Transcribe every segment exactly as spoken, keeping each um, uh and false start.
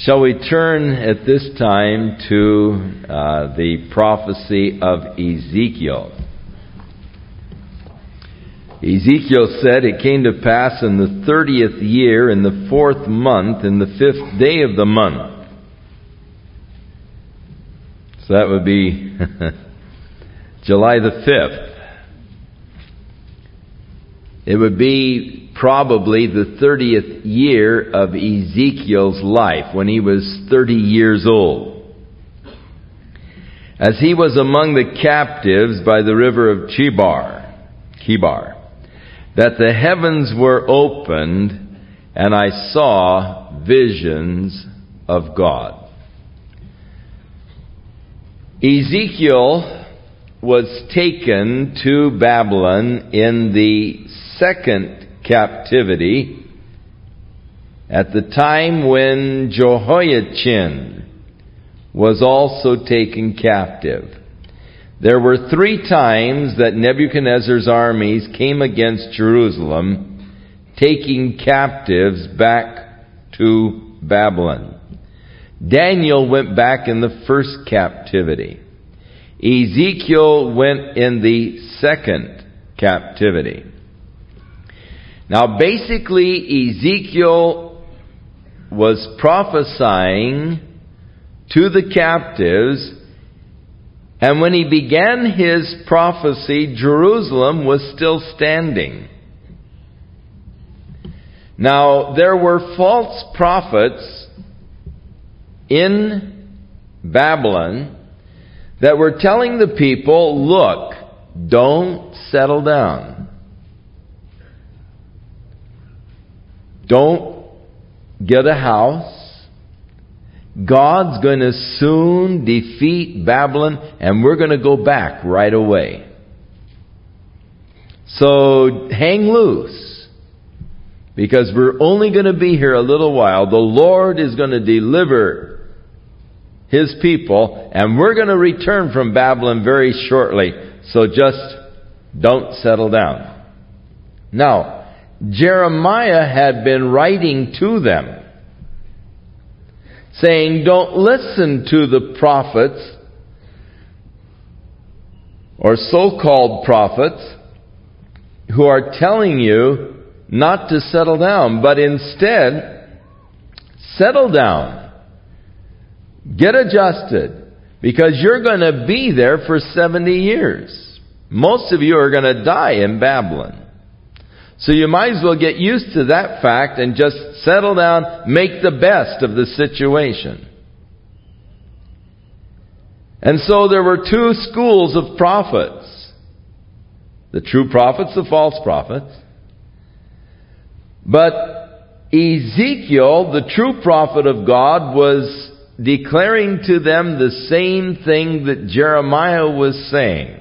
Shall we turn at this time to uh, the prophecy of Ezekiel? Ezekiel said, "It came to pass in the thirtieth year, in the fourth month, in the fifth day of the month." So that would be July the fifth. It would be probably the thirtieth year of Ezekiel's life, when he was thirty years old. As he was among the captives by the river of Chebar, Chebar, that the heavens were opened, and I saw visions of God. Ezekiel was taken to Babylon in the second captivity at the time when Jehoiachin was also taken captive. There were three times that Nebuchadnezzar's armies came against Jerusalem, taking captives back to Babylon. Daniel went back in the first captivity. Ezekiel went in the second captivity. Now, basically, Ezekiel was prophesying to the captives, and when he began his prophecy, Jerusalem was still standing. Now, there were false prophets in Babylon that were telling the people, look, don't settle down. Don't get a house. God's going to soon defeat Babylon, and we're going to go back right away. So hang loose, because we're only going to be here a little while. The Lord is going to deliver His people, and we're going to return from Babylon very shortly. So just don't settle down. Now, Jeremiah had been writing to them, saying, don't listen to the prophets, or so-called prophets, who are telling you not to settle down, but instead, settle down. Get adjusted, because you're going to be there for seventy years. Most of you are going to die in Babylon. So you might as well get used to that fact and just settle down, make the best of the situation. And so there were two schools of prophets. The true prophets, the false prophets. But Ezekiel, the true prophet of God, was declaring to them the same thing that Jeremiah was saying.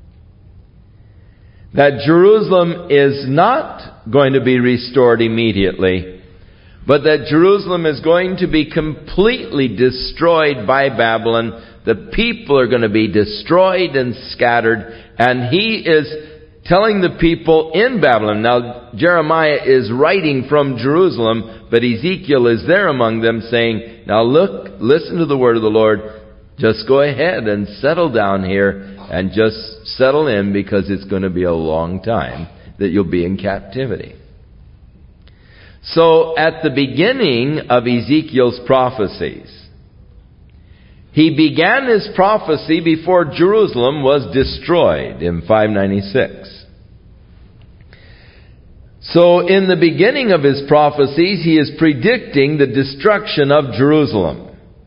That Jerusalem is not going to be restored immediately, but that Jerusalem is going to be completely destroyed by Babylon. The people are going to be destroyed and scattered, and he is telling the people in Babylon. Now, Jeremiah is writing from Jerusalem, but Ezekiel is there among them saying, now look, listen to the word of the Lord. Just go ahead and settle down here and just settle in, because it's going to be a long time that you'll be in captivity. So at the beginning of Ezekiel's prophecies, he began his prophecy before Jerusalem was destroyed in five ninety-six. So in the beginning of his prophecies, he is predicting the destruction of Jerusalem.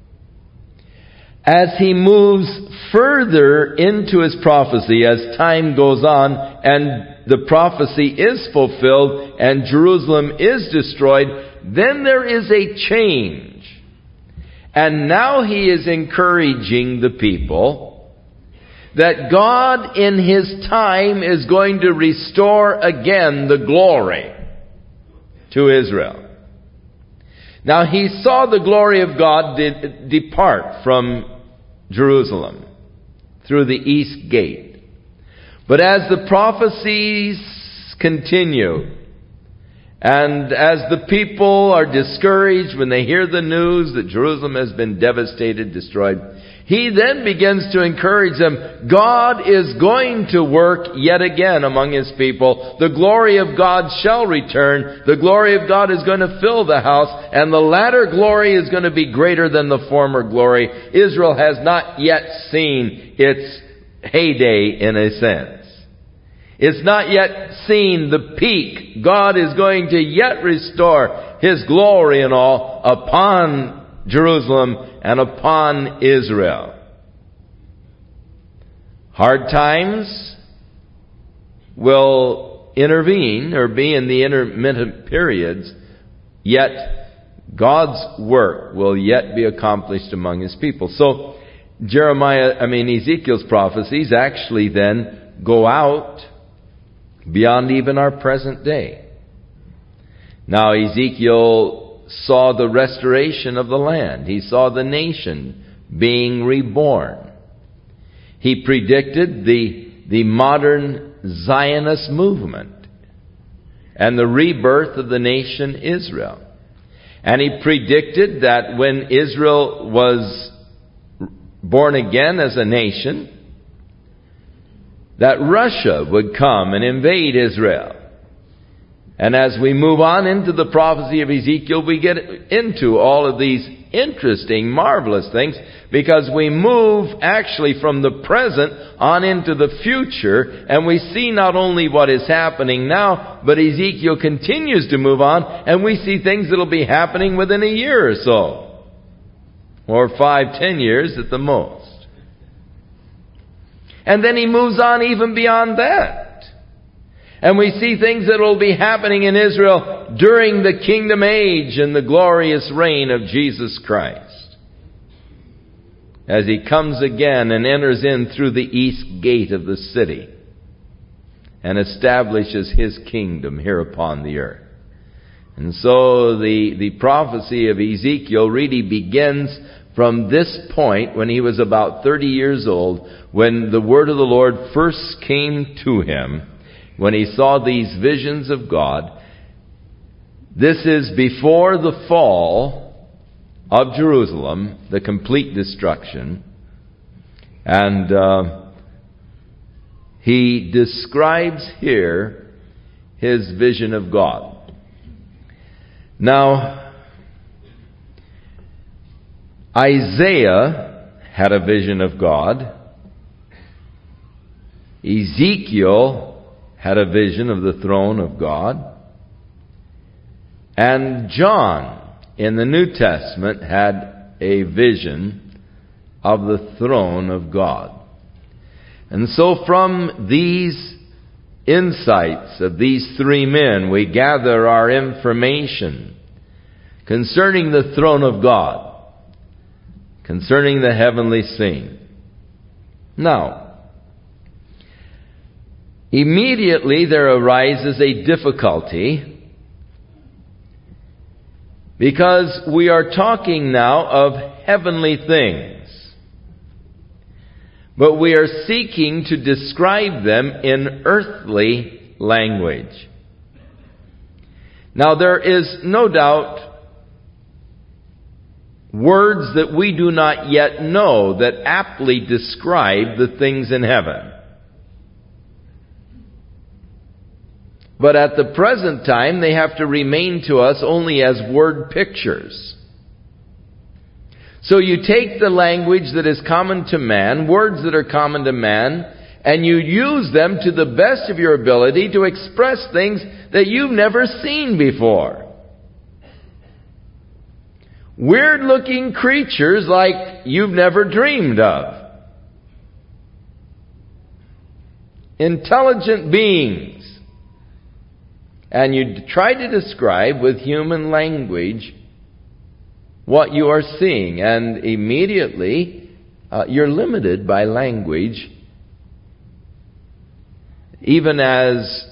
As he moves further into his prophecy, as time goes on and the prophecy is fulfilled and Jerusalem is destroyed, then there is a change. And now he is encouraging the people that God in His time is going to restore again the glory to Israel. Now he saw the glory of God de- depart from Jerusalem through the east gate. But as the prophecies continue, And as the people are discouraged when they hear the news that Jerusalem has been devastated, destroyed, he then begins to encourage them. God is going to work yet again among His people. The glory of God shall return. The glory of God is going to fill the house, and the latter glory is going to be greater than the former glory. Israel has not yet seen its heyday, in a sense. It's not yet seen the peak. God is going to yet restore His glory and all upon Jerusalem and upon Israel. Hard times will intervene or be in the intermittent periods, yet God's work will yet be accomplished among His people. So Jeremiah, I mean Ezekiel's prophecies actually then go out beyond even our present day. Now Ezekiel saw the restoration of the land. He saw the nation being reborn. He predicted the, the modern Zionist movement and the rebirth of the nation Israel. And he predicted that when Israel was born again as a nation, that Russia would come and invade Israel. And as we move on into the prophecy of Ezekiel, we get into all of these interesting, marvelous things, because we move actually from the present on into the future, and we see not only what is happening now, but Ezekiel continues to move on, and we see things that will be happening within a year or so, or five, ten years at the most. And then he moves on even beyond that. And we see things that will be happening in Israel during the kingdom age and the glorious reign of Jesus Christ, as He comes again and enters in through the east gate of the city and establishes His kingdom here upon the earth. And so the, the prophecy of Ezekiel really begins from this point when he was about thirty years old, when the word of the Lord first came to him, when he saw these visions of God. This is before the fall of Jerusalem, the complete destruction. And uh, he describes here his vision of God. Now, Isaiah had a vision of God. Ezekiel had a vision of the throne of God. And John, in the New Testament, had a vision of the throne of God. And so from these insights of these three men, we gather our information concerning the throne of God, concerning the heavenly scene. Now, immediately there arises a difficulty, because we are talking now of heavenly things, but we are seeking to describe them in earthly language. Now, there is no doubt words that we do not yet know that aptly describe the things in heaven. But at the present time, they have to remain to us only as word pictures. So you take the language that is common to man, words that are common to man, and you use them to the best of your ability to express things that you've never seen before. Weird-looking creatures like you've never dreamed of. Intelligent beings. And you try to describe with human language what you are seeing. And immediately, uh, you're limited by language. Even as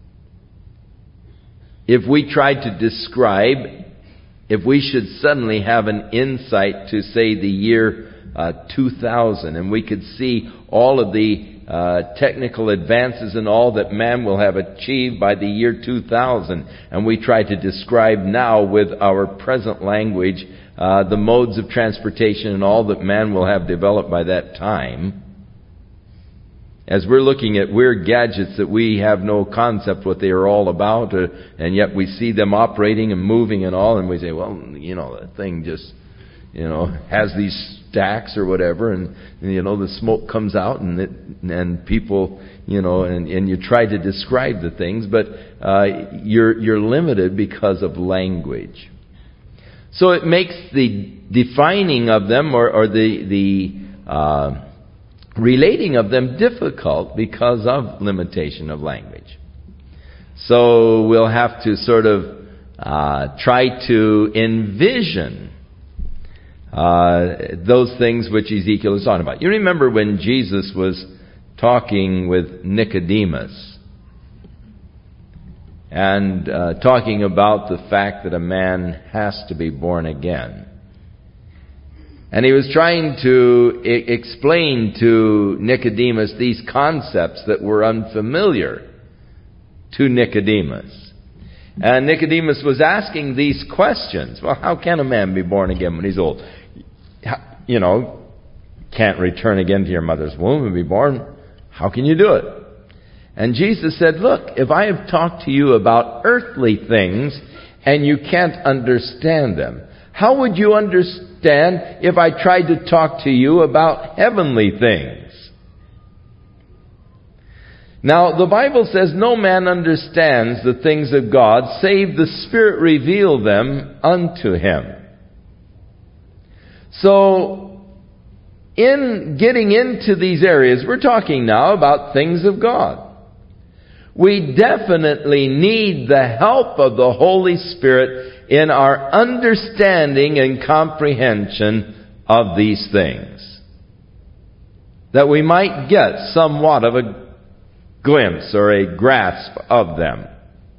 if we tried to describe, if we should suddenly have an insight to, say, the year uh, two thousand, and we could see all of the uh, technical advances and all that man will have achieved by the year two thousand. And we try to describe now with our present language uh, the modes of transportation and all that man will have developed by that time. As we're looking at weird gadgets that we have no concept what they are all about, uh, and yet we see them operating and moving and all, and we say, well, you know, that thing just, you know, has these stacks or whatever, and, and you know, the smoke comes out, and it, and people, you know, and, and you try to describe the things, but uh, you're you're limited because of language. So it makes the defining of them or, or the the uh, relating of them difficult because of limitation of language. So we'll have to sort of uh, try to envision uh, those things which Ezekiel is talking about. You remember when Jesus was talking with Nicodemus and uh, talking about the fact that a man has to be born again. And he was trying to I- explain to Nicodemus these concepts that were unfamiliar to Nicodemus. And Nicodemus was asking these questions. Well, how can a man be born again when he's old? You know, can't return again to your mother's womb and be born. How can you do it? And Jesus said, look, if I have talked to you about earthly things and you can't understand them, how would you understand if I tried to talk to you about heavenly things? Now, the Bible says no man understands the things of God save the Spirit reveal them unto him. So, in getting into these areas, we're talking now about things of God. We definitely need the help of the Holy Spirit in our understanding and comprehension of these things, that we might get somewhat of a glimpse or a grasp of them.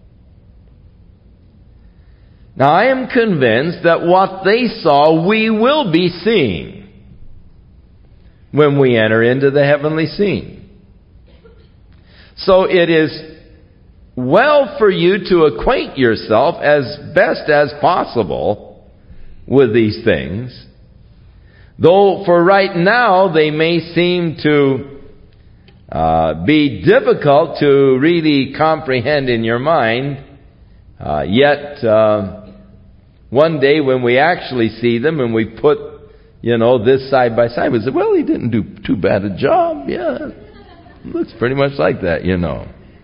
Now, I am convinced that what they saw, we will be seeing when we enter into the heavenly scene. So it is well for you to acquaint yourself as best as possible with these things. Though for right now they may seem to uh, be difficult to really comprehend in your mind, uh, yet uh, one day when we actually see them and we put, you know, this side by side, we say, well, he didn't do too bad a job. Yeah, looks pretty much like that, you know.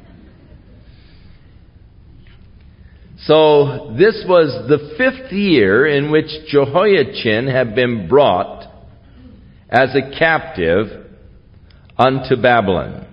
So this was the fifth year in which Jehoiachin had been brought as a captive unto Babylon.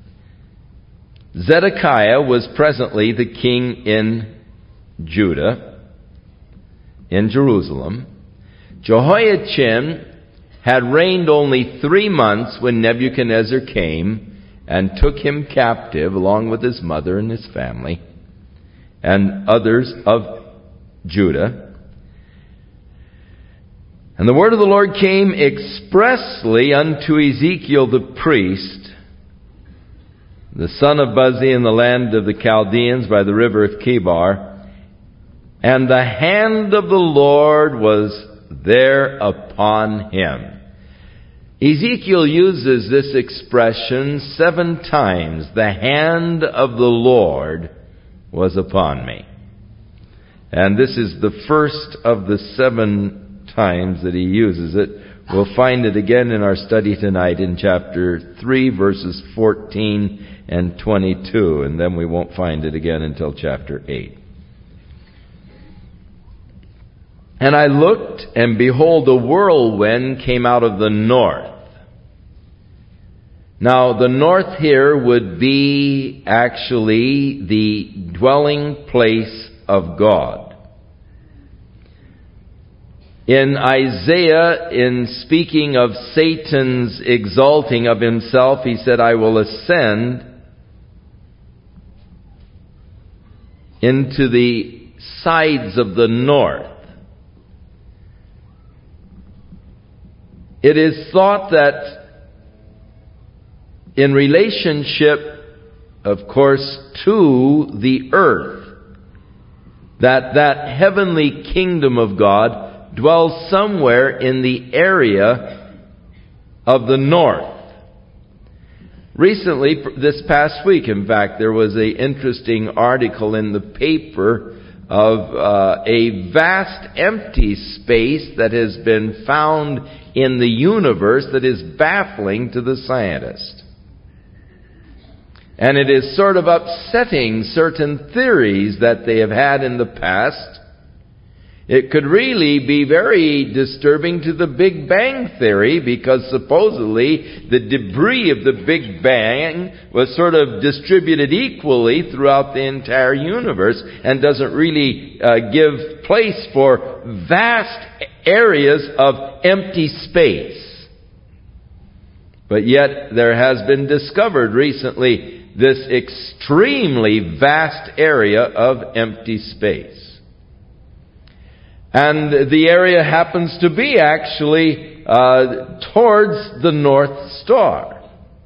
Zedekiah was presently the king in Judah, in Jerusalem. Jehoiachin had reigned only three months when Nebuchadnezzar came and took him captive along with his mother and his family and others of Judah. And the word of the Lord came expressly unto Ezekiel the priest, the son of Buzi, in the land of the Chaldeans by the river of Chebar. And the hand of the Lord was there upon him. Ezekiel uses this expression seven times. The hand of the Lord was upon me. And this is the first of the seven times that he uses it. We'll find it again in our study tonight in chapter three, verses fourteen and twenty-two, and then we won't find it again until chapter eight. And I looked, and behold, a whirlwind came out of the north. Now, the north here would be actually the dwelling place of God. In Isaiah, in speaking of Satan's exalting of himself, he said, I will ascend into the sides of the north. It is thought that in relationship, of course, to the earth. That that heavenly kingdom of God dwells somewhere in the area of the north. Recently, this past week, in fact, there was an interesting article in the paper of uh, a vast empty space that has been found in the universe that is baffling to the scientist. And it is sort of upsetting certain theories that they have had in the past. It could really be very disturbing to the Big Bang Theory, because supposedly the debris of the Big Bang was sort of distributed equally throughout the entire universe and doesn't really uh, give place for vast areas of empty space. But yet there has been discovered recently this extremely vast area of empty space. And the area happens to be actually uh, towards the North Star.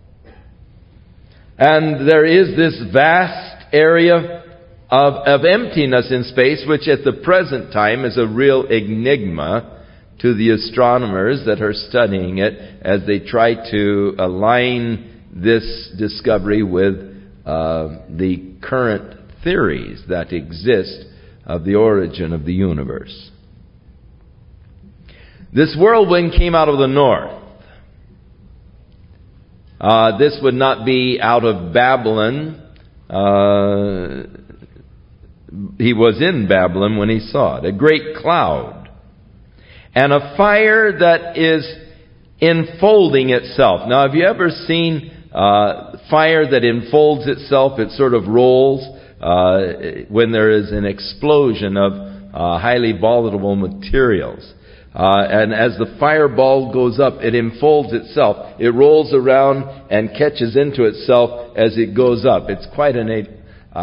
And there is this vast area of, of emptiness in space, which at the present time is a real enigma to the astronomers that are studying it as they try to align this discovery with uh, the current theories that exist of the origin of the universe. This whirlwind came out of the north. Uh, this would not be out of Babylon. Uh, he was in Babylon when he saw it. A great cloud. And a fire that is enfolding itself. Now, have you ever seen uh, fire that enfolds itself? It sort of rolls uh, when there is an explosion of uh, highly volatile materials. Uh, and as the fireball goes up, it enfolds itself. It rolls around and catches into itself as it goes up. It's quite an, uh,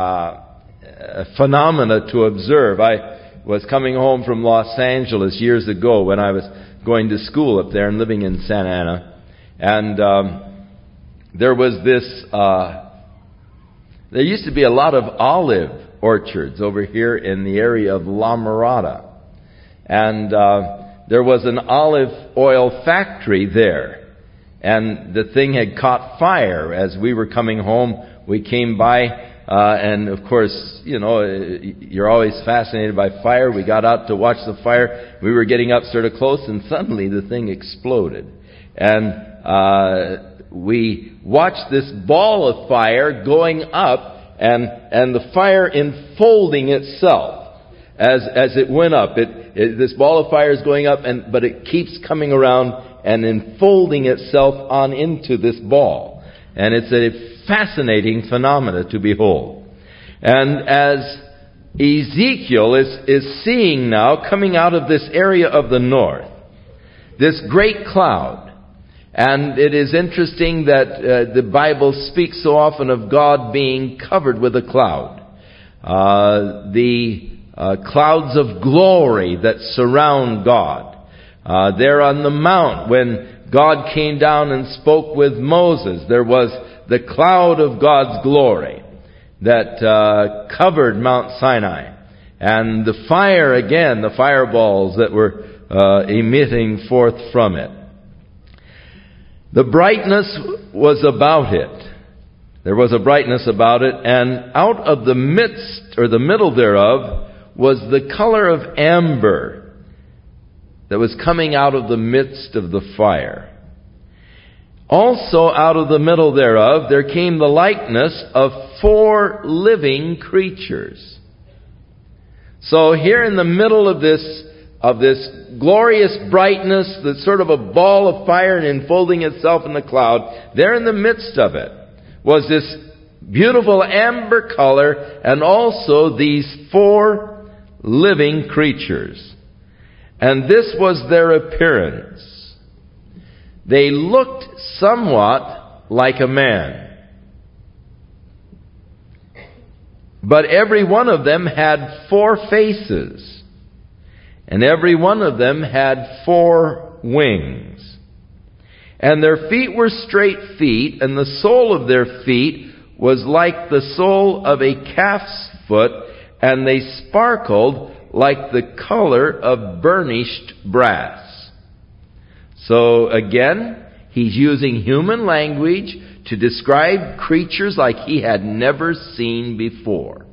a phenomena to observe. I was coming home from Los Angeles years ago when I was going to school up there and living in Santa Ana. And um, there was this, uh, there used to be a lot of olive orchards over here in the area of La Mirada. And uh, there was an olive oil factory there. And the thing had caught fire. As we were coming home, we came by, uh, and of course, you know, you're always fascinated by fire. We got out to watch the fire. We were getting up sort of close, and suddenly the thing exploded. And uh, we watched this ball of fire going up, and and the fire enfolding itself. As as it went up, it, it this ball of fire is going up, and but it keeps coming around and enfolding itself on into this ball, and it's a fascinating phenomena to behold. And as Ezekiel is is seeing now, coming out of this area of the north, this great cloud, and it is interesting that uh, the Bible speaks so often of God being covered with a cloud. Uh, the Uh, clouds of glory that surround God. Uh, there on the mount, when God came down and spoke with Moses, there was the cloud of God's glory that uh, covered Mount Sinai. And the fire, again, the fireballs that were uh, emitting forth from it. The brightness was about it. There was a brightness about it, and out of the midst, or the middle thereof, was the color of amber that was coming out of the midst of the fire. Also out of the middle thereof there came the likeness of four living creatures. So here in the middle of this of this glorious brightness, that's sort of a ball of fire and enfolding itself in the cloud, there in the midst of it was this beautiful amber color, and also these four living creatures. And this was their appearance. They looked somewhat like a man. But every one of them had four faces. And every one of them had four wings. And their feet were straight feet, and the sole of their feet was like the sole of a calf's foot, and they sparkled like the color of burnished brass. So again, he's using human language to describe creatures like he had never seen before.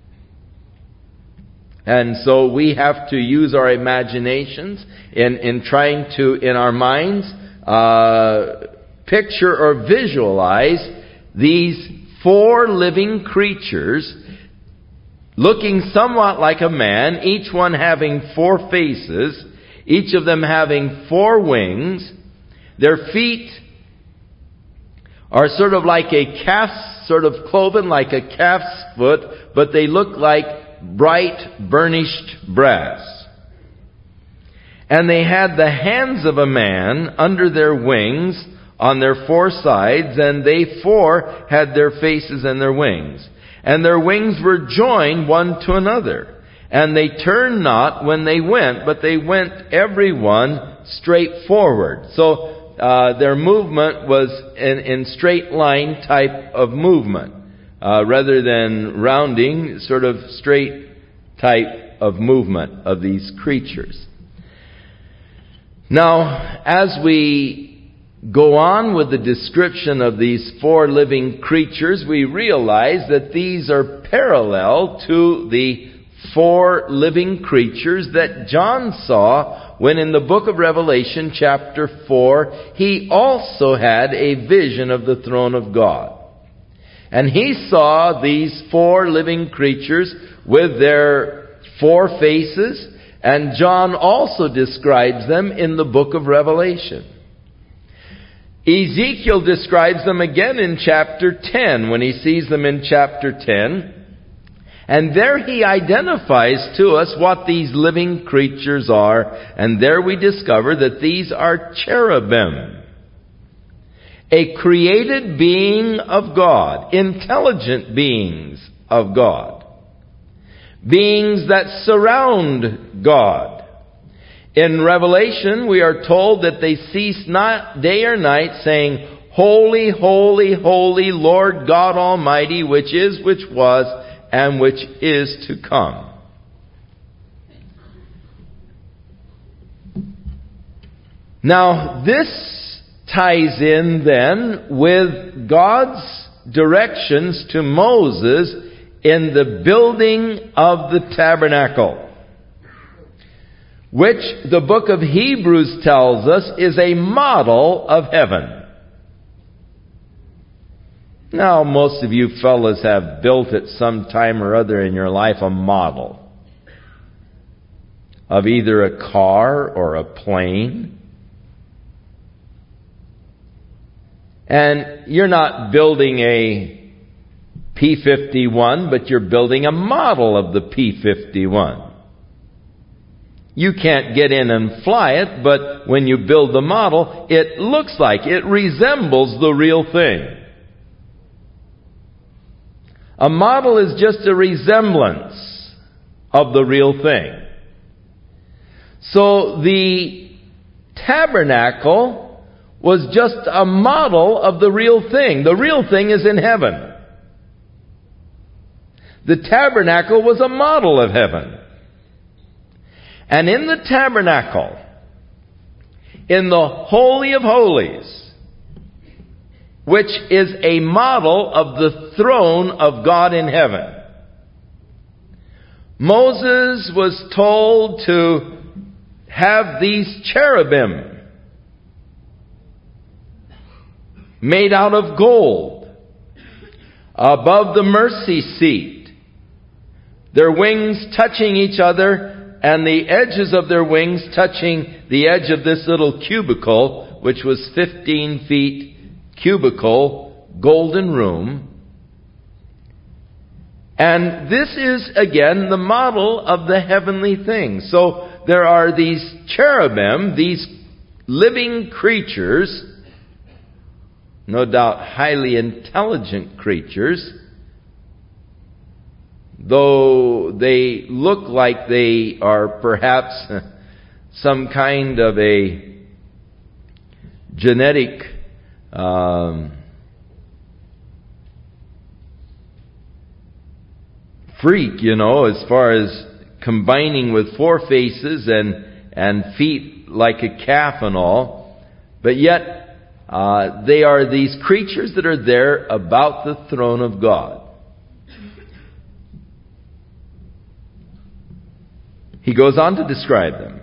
And so we have to use our imaginations in, in trying to, in our minds, uh, picture or visualize these four living creatures looking somewhat like a man, each one having four faces, each of them having four wings. Their feet are sort of like a calf's, sort of cloven like a calf's foot, but they look like bright burnished brass. And they had the hands of a man under their wings on their four sides, and they four had their faces and their wings. And their wings were joined one to another. And they turned not when they went, but they went every one straight forward. So uh, their movement was in, in straight line type of movement, uh, rather than rounding, sort of straight type of movement of these creatures. Now, as we go on with the description of these four living creatures, we realize that these are parallel to the four living creatures that John saw when in the book of Revelation chapter four, he also had a vision of the throne of God. And he saw these four living creatures with their four faces, and John also describes them in the book of Revelation. Ezekiel describes them again in chapter ten, when he sees them in chapter ten. And there he identifies to us what these living creatures are. And there we discover that these are cherubim. A created being of God. Intelligent beings of God. Beings that surround God. In Revelation, we are told that they cease not day or night, saying, Holy, holy, holy, Lord God Almighty, which is, which was, and which is to come. Now, this ties in then with God's directions to Moses in the building of the tabernacle, which the book of Hebrews tells us is a model of heaven. Now, most of you fellas have built at some time or other in your life a model of either a car or a plane. And you're not building a P fifty-one, but you're building a model of the P fifty-one. You can't get in and fly it, but when you build the model, it looks like, it resembles the real thing. A model is just a resemblance of the real thing. So the tabernacle was just a model of the real thing. The real thing is in heaven. The tabernacle was a model of heaven. And in the tabernacle, in the Holy of Holies, which is a model of the throne of God in heaven, Moses was told to have these cherubim made out of gold above the mercy seat, their wings touching each other, and the edges of their wings touching the edge of this little cubicle, which was fifteen feet cubicle, golden room. And this is, again, the model of the heavenly things. So there are these cherubim, these living creatures, no doubt highly intelligent creatures, though they look like they are perhaps some kind of a genetic um, freak, you know, as far as combining with four faces and, and feet like a calf and all. But yet, uh, they are these creatures that are there about the throne of God. He goes on to describe them.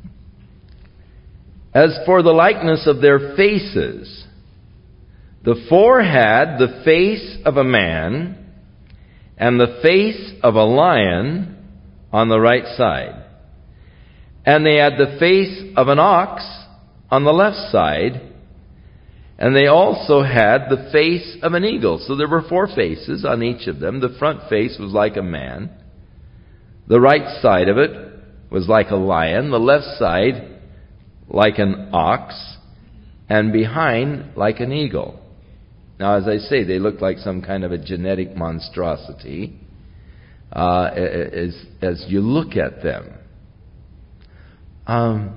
As for the likeness of their faces, the four had the face of a man and the face of a lion on the right side. And they had the face of an ox on the left side. And they also had the face of an eagle. So there were four faces on each of them. The front face was like a man. The right side of it was like a lion. The left side like an ox. And behind like an eagle. Now, as I say, they look like some kind of a genetic monstrosity uh, as, as you look at them. Um,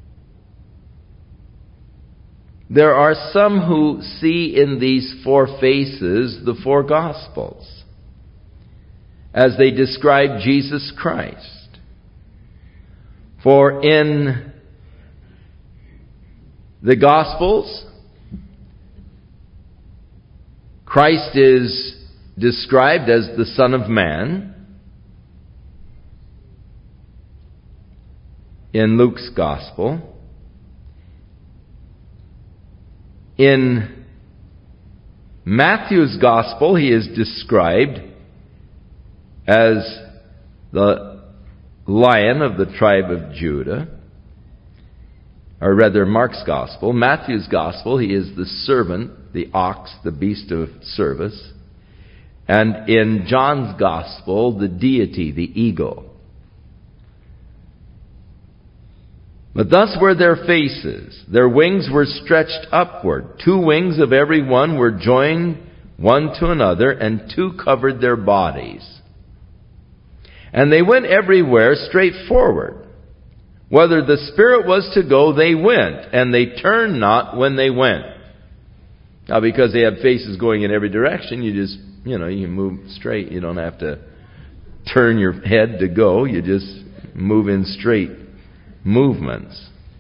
there are some who see in these four faces the four Gospels as they describe Jesus Christ. For in the Gospels, Christ is described as the Son of Man. In Luke's Gospel. In Matthew's Gospel, he is described as the Lion of the tribe of Judah. Or rather, Mark's Gospel. Matthew's Gospel, he is the servant, the ox, the beast of service. And in John's Gospel, the deity, the eagle. But thus were their faces. Their wings were stretched upward. Two wings of every one were joined one to another, and two covered their bodies. And they went everywhere straight forward. Whether the Spirit was to go, they went, and they turned not when they went. Now, because they have faces going in every direction, you just, you know, you move straight. You don't have to turn your head to go. You just move in straight movements.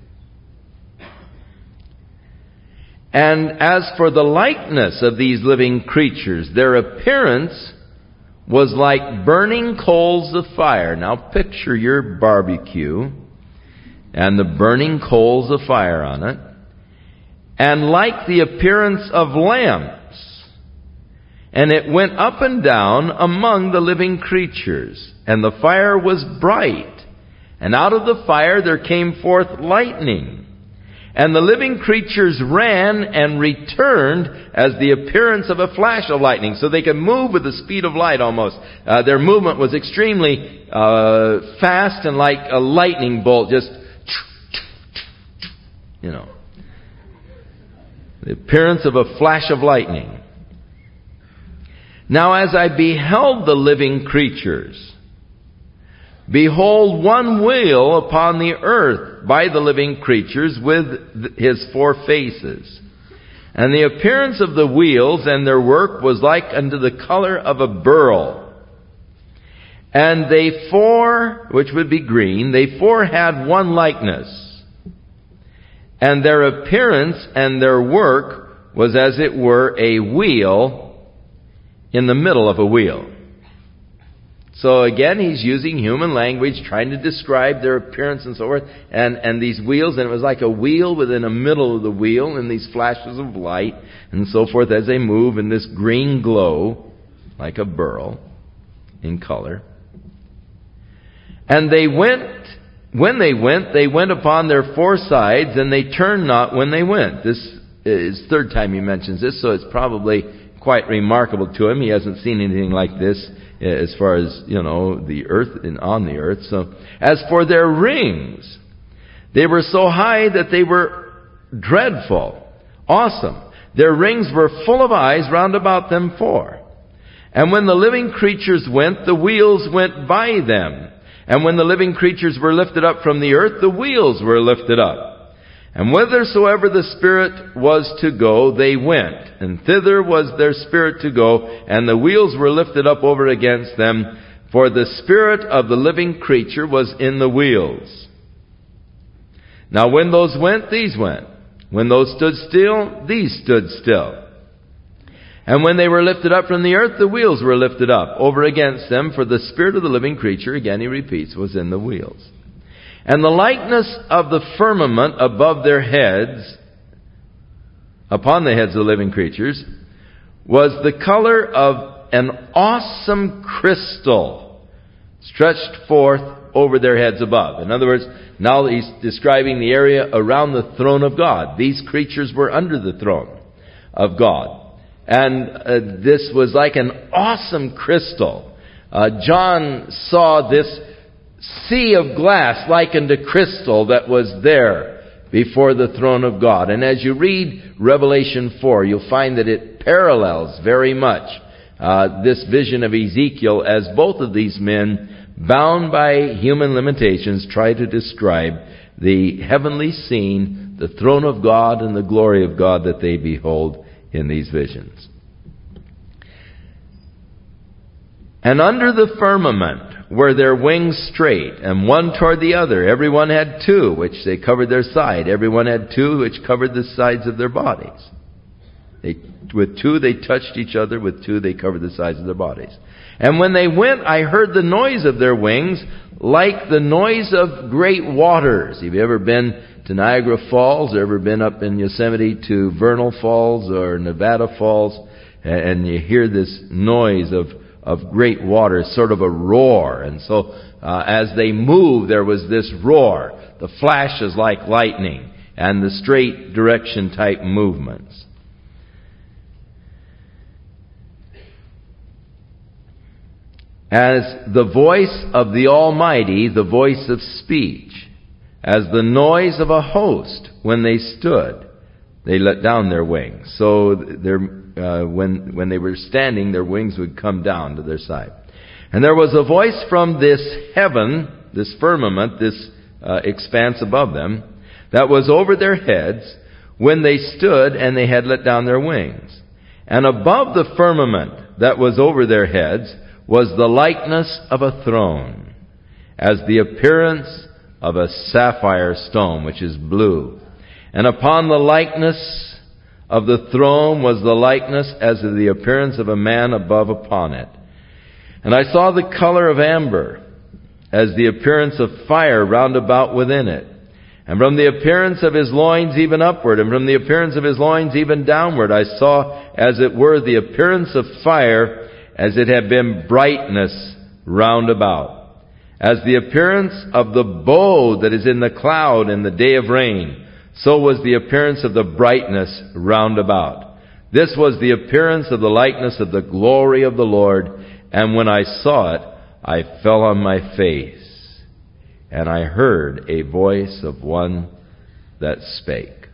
And as for the likeness of these living creatures, their appearance was like burning coals of fire. Now picture your barbecue and the burning coals of fire on it. And like the appearance of lamps. And it went up and down among the living creatures. And the fire was bright. And out of the fire there came forth lightning. And the living creatures ran and returned as the appearance of a flash of lightning. So they could move with the speed of light almost. Uh, their movement was extremely uh, fast and like a lightning bolt. Just, you know. The appearance of a flash of lightning. Now as I beheld the living creatures, behold, one wheel upon the earth by the living creatures with his four faces. And the appearance of the wheels and their work was like unto the color of a beryl. And they four, which would be green, they four had one likeness. And their appearance and their work was as it were a wheel in the middle of a wheel. So again, he's using human language, trying to describe their appearance and so forth, and, and these wheels, and it was like a wheel within the middle of the wheel, and these flashes of light, and so forth as they move, in this green glow, like a beryl, in color. And they went, when they went, they went upon their four sides, and they turned not when they went. This is the third time he mentions this, so it's probably quite remarkable to him. He hasn't seen anything like this as far as, you know, the earth and on the earth. So, as for their rings, they were so high that they were dreadful, awesome. Their rings were full of eyes round about them four. And when the living creatures went, the wheels went by them. And when the living creatures were lifted up from the earth, the wheels were lifted up. And whithersoever the Spirit was to go, they went. And thither was their spirit to go, and the wheels were lifted up over against them, for the spirit of the living creature was in the wheels. Now when those went, these went. When those stood still, these stood still. And when they were lifted up from the earth, the wheels were lifted up over against them, for the spirit of the living creature, again he repeats, was in the wheels. And the likeness of the firmament above their heads, upon the heads of the living creatures, was the color of an awesome crystal stretched forth over their heads above. In other words, now he's describing the area around the throne of God. These creatures were under the throne of God. And uh, this was like an awesome crystal. Uh, John saw this sea of glass likened to crystal that was there before the throne of God. And as you read Revelation four, you'll find that it parallels very much uh, this vision of Ezekiel, as both of these men, bound by human limitations, try to describe the heavenly scene, the throne of God and the glory of God that they behold in these visions. And under the firmament were their wings straight, and one toward the other. Every one had two, which they covered their side. Every one had two, which covered the sides of their bodies. They, with two they touched each other, with two they covered the sides of their bodies. And when they went, I heard the noise of their wings, like the noise of great waters. Have you ever been to Niagara Falls, or ever been up in Yosemite to Vernal Falls or Nevada Falls, and you hear this noise of of great water, sort of a roar. And so uh, as they moved, there was this roar, the flashes like lightning, and the straight direction type movements. As the voice of the Almighty, the voice of speech, as the noise of a host when they stood, they let down their wings. So their Uh, when when they were standing, their wings would come down to their side. And there was a voice from this heaven, this firmament, this uh, expanse above them, that was over their heads when they stood and they had let down their wings. And above the firmament that was over their heads was the likeness of a throne, as the appearance of a sapphire stone, which is blue. And upon the likeness of the throne was the likeness as of the appearance of a man above upon it. And I saw the color of amber, as the appearance of fire round about within it. And from the appearance of his loins even upward, and from the appearance of his loins even downward, I saw as it were the appearance of fire, as it had been brightness round about. As the appearance of the bow that is in the cloud in the day of rain, so was the appearance of the brightness round about. This was the appearance of the likeness of the glory of the Lord. And when I saw it, I fell on my face, and I heard a voice of one that spake.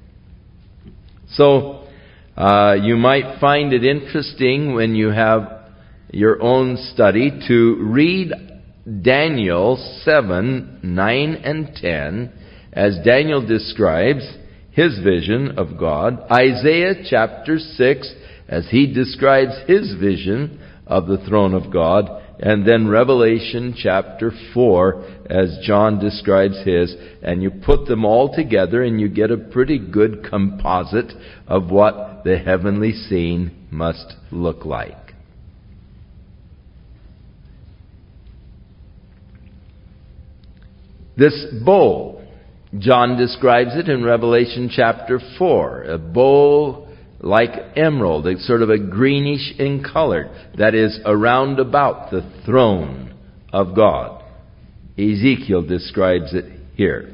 So, uh, you might find it interesting when you have your own study to read Daniel seven, nine, and ten, as Daniel describes his vision of God, Isaiah chapter six, as he describes his vision of the throne of God, and then Revelation chapter four, as John describes his, and you put them all together and you get a pretty good composite of what the heavenly scene must look like. This bowl, John describes it in Revelation chapter four, a bowl like emerald, it's sort of a greenish in color, that is around about the throne of God. Ezekiel describes it here.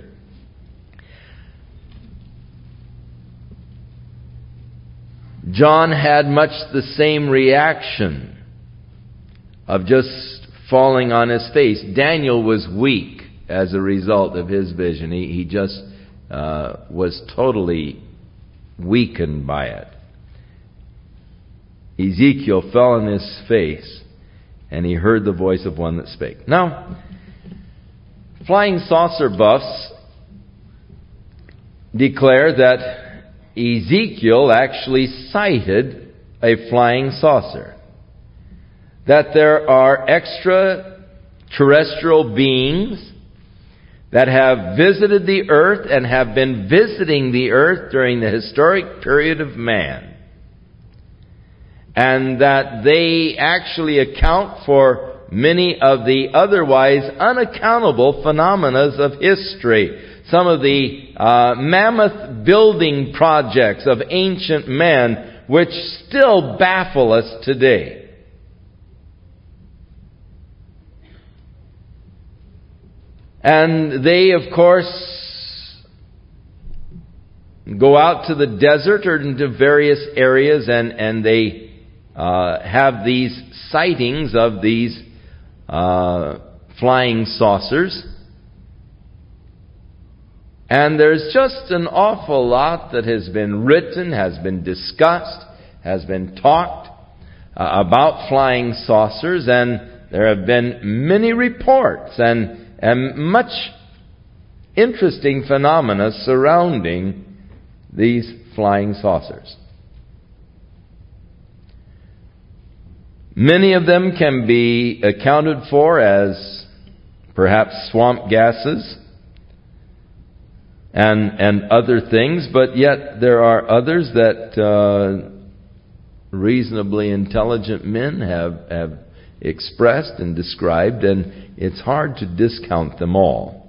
John had much the same reaction of just falling on his face. Daniel was weak as a result of his vision. He, he just uh, was totally weakened by it. Ezekiel fell on his face, and he heard the voice of one that spake. Now, flying saucer buffs declare that Ezekiel actually sighted a flying saucer. That there are extraterrestrial beings that have visited the earth and have been visiting the earth during the historic period of man. And that they actually account for many of the otherwise unaccountable phenomena of history. Some of the uh, mammoth building projects of ancient men which still baffle us today. And they, of course, go out to the desert or into various areas and, and they uh, have these sightings of these uh, flying saucers. And there's just an awful lot that has been written, has been discussed, has been talked uh, about flying saucers, and there have been many reports and and much interesting phenomena surrounding these flying saucers. Many of them can be accounted for as perhaps swamp gases and and other things, but yet there are others that uh, reasonably intelligent men have, have expressed and described, and it's hard to discount them all.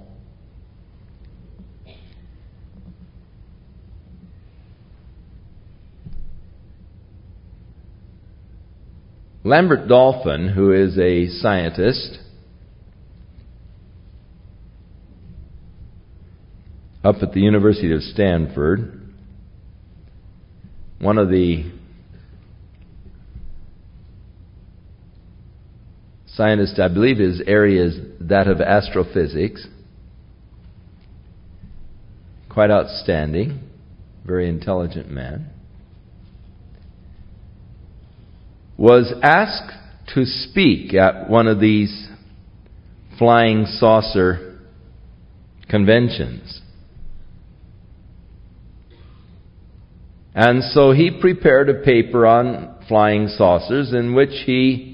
Lambert Dolphin, who is a scientist up at the University of Stanford, one of the scientists, I believe his area is that of astrophysics. Quite outstanding, very intelligent man. Was asked to speak at one of these flying saucer conventions. And so he prepared a paper on flying saucers in which he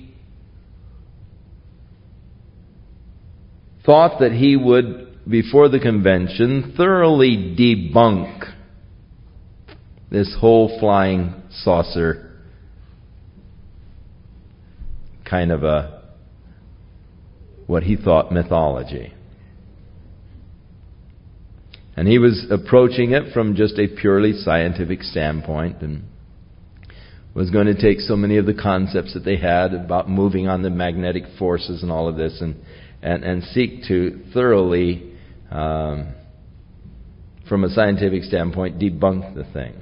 thought that he would, before the convention, thoroughly debunk this whole flying saucer kind of a, what he thought, mythology. And he was approaching it from just a purely scientific standpoint and was going to take so many of the concepts that they had about moving on the magnetic forces and all of this and And, and seek to thoroughly, um, from a scientific standpoint, debunk the thing.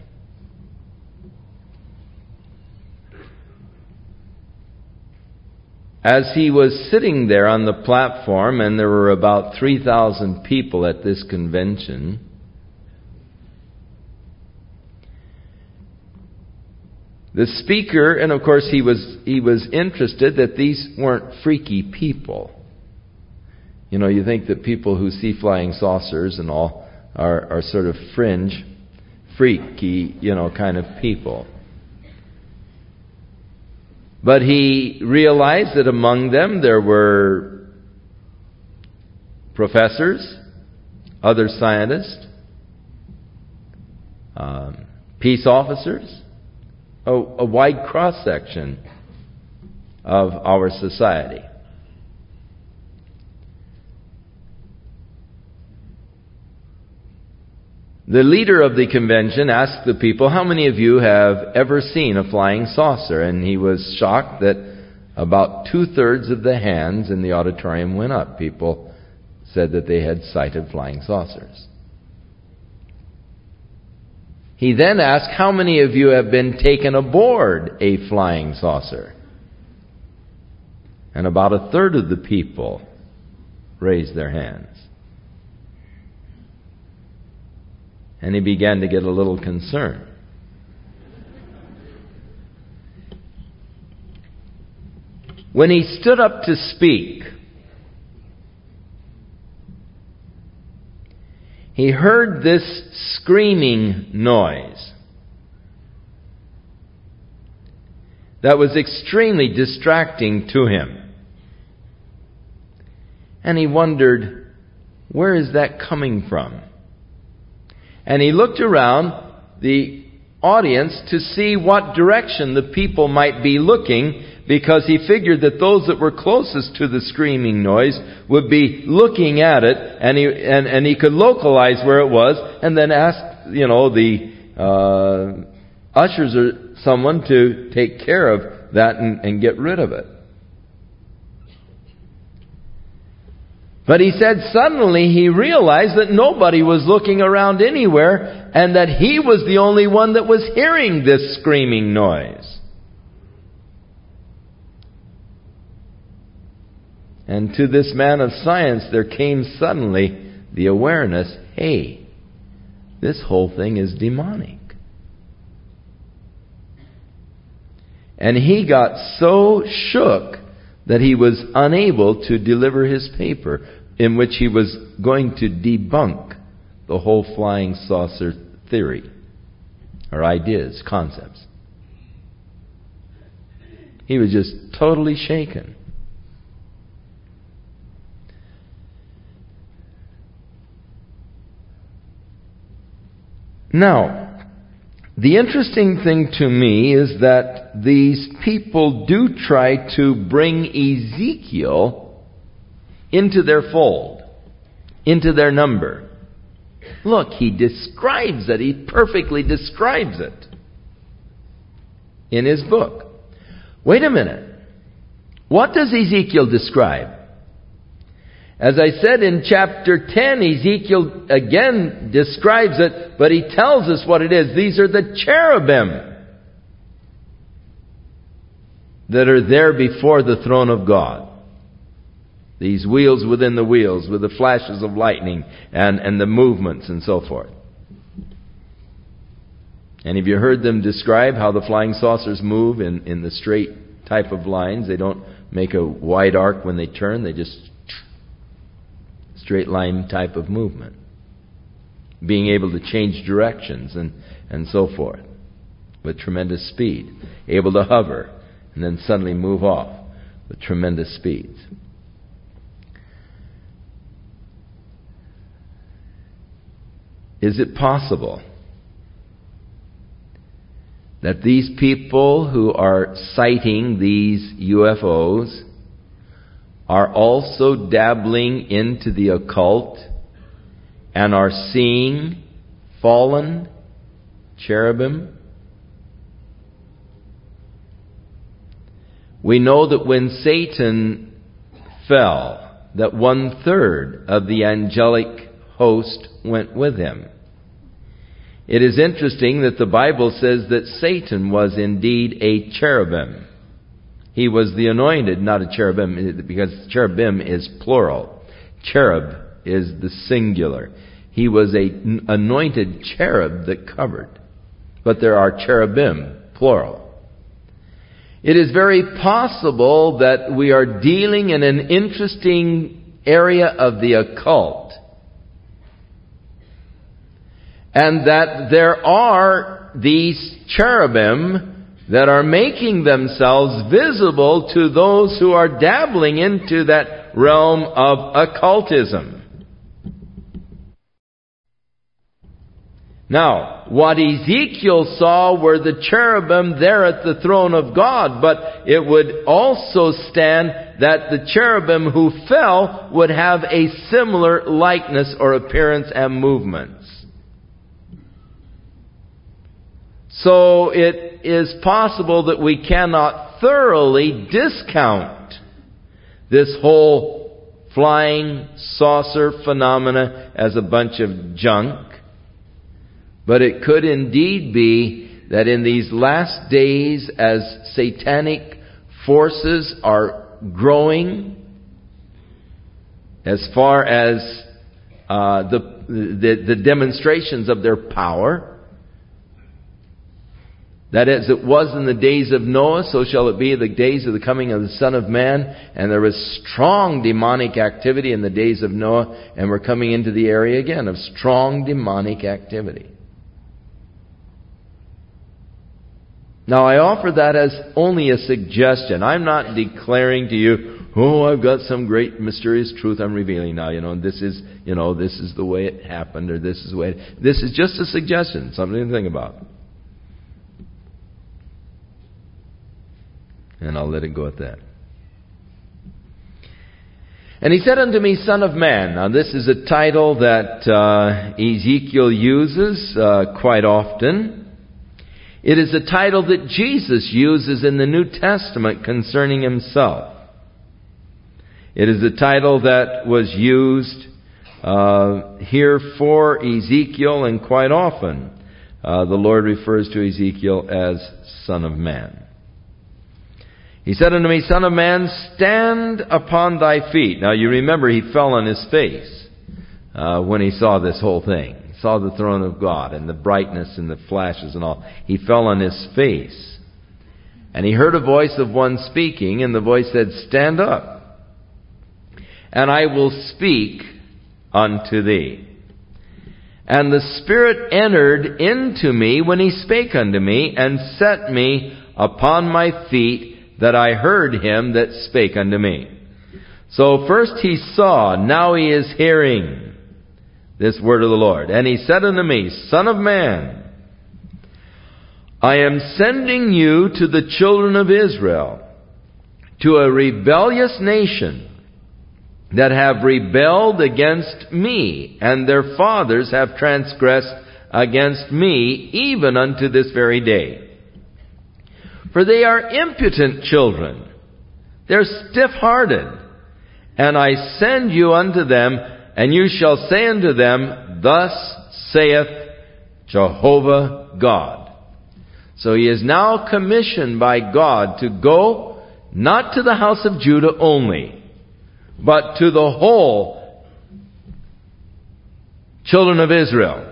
As he was sitting there on the platform, and there were about three thousand people at this convention, the speaker, and of course he was he was interested that these weren't freaky people. You know, you think that people who see flying saucers and all are, are sort of fringe, freaky, you know, kind of people. But he realized that among them there were professors, other scientists, um, peace officers, a, a wide cross-section of our society. The leader of the convention asked the people, how many of you have ever seen a flying saucer? And he was shocked that about two-thirds of the hands in the auditorium went up. People said that they had sighted flying saucers. He then asked, how many of you have been taken aboard a flying saucer? And about a third of the people raised their hands. And he began to get a little concerned. When he stood up to speak, he heard this screaming noise that was extremely distracting to him. And he wondered, where is that coming from? And he looked around the audience to see what direction the people might be looking, because he figured that those that were closest to the screaming noise would be looking at it, and he and, and he could localize where it was, and then ask, you know, the uh, ushers or someone to take care of that and, and get rid of it. But he said suddenly he realized that nobody was looking around anywhere, and that he was the only one that was hearing this screaming noise. And to this man of science there came suddenly the awareness, hey, this whole thing is demonic. And he got so shook that he was unable to deliver his paper, in which he was going to debunk the whole flying saucer theory, or ideas, concepts. He was just totally shaken. Now, the interesting thing to me is that these people do try to bring Ezekiel into their fold, into their number. Look, he describes it. He perfectly describes it in his book. Wait a minute. What does Ezekiel describe? As I said in chapter ten, Ezekiel again describes it, but he tells us what it is. These are the cherubim that are there before the throne of God. These wheels within the wheels with the flashes of lightning and, and the movements and so forth. And have you heard them describe how the flying saucers move in, in the straight type of lines? They don't make a wide arc when they turn. They just straight line type of movement. Being able to change directions and, and so forth with tremendous speed. Able to hover and then suddenly move off with tremendous speeds. Is it possible that these people who are sighting these U F Os are also dabbling into the occult and are seeing fallen cherubim? We know that when Satan fell, that one third of the angelic host went with him. It is interesting that the Bible says that Satan was indeed a cherubim. He was the anointed, not a cherubim, because cherubim is plural. Cherub is the singular. He was an anointed cherub that covered. But there are cherubim, plural. It is very possible that we are dealing in an interesting area of the occult, and that there are these cherubim that are making themselves visible to those who are dabbling into that realm of occultism. Now, what Ezekiel saw were the cherubim there at the throne of God, but it would also stand that the cherubim who fell would have a similar likeness or appearance and movements. So it is possible that we cannot thoroughly discount this whole flying saucer phenomena as a bunch of junk. But it could indeed be that in these last days, as satanic forces are growing, as far as uh, the, the the demonstrations of their power, That as it was in the days of Noah, so shall it be in the days of the coming of the Son of Man. And there was strong demonic activity in the days of Noah, and we're coming into the area again of strong demonic activity. Now, I offer that as only a suggestion. I'm not declaring to you, oh, I've got some great mysterious truth I'm revealing now, you know, and this is, you know, this is the way it happened, or this is the way it... This is just a suggestion, something to think about. And I'll let it go at that. And he said unto me, Son of man. Now this is a title that uh, Ezekiel uses uh, quite often. It is a title that Jesus uses in the New Testament concerning himself. It is a title that was used uh, here for Ezekiel, and quite often uh, the Lord refers to Ezekiel as Son of Man. He said unto me, Son of man, stand upon thy feet. Now you remember he fell on his face uh, when he saw this whole thing. He saw the throne of God and the brightness and the flashes and all. He fell on his face. And he heard a voice of one speaking, and the voice said, Stand up, and I will speak unto thee. And the Spirit entered into me when he spake unto me, and set me upon my feet, that I heard him that spake unto me. So first he saw, now he is hearing this word of the Lord. And he said unto me, Son of man, I am sending you to the children of Israel, to a rebellious nation that have rebelled against me, and their fathers have transgressed against me, even unto this very day. For they are impotent children. They're stiff-hearted. And I send you unto them, and you shall say unto them, Thus saith Jehovah God. So he is now commissioned by God to go, not to the house of Judah only, but to the whole children of Israel.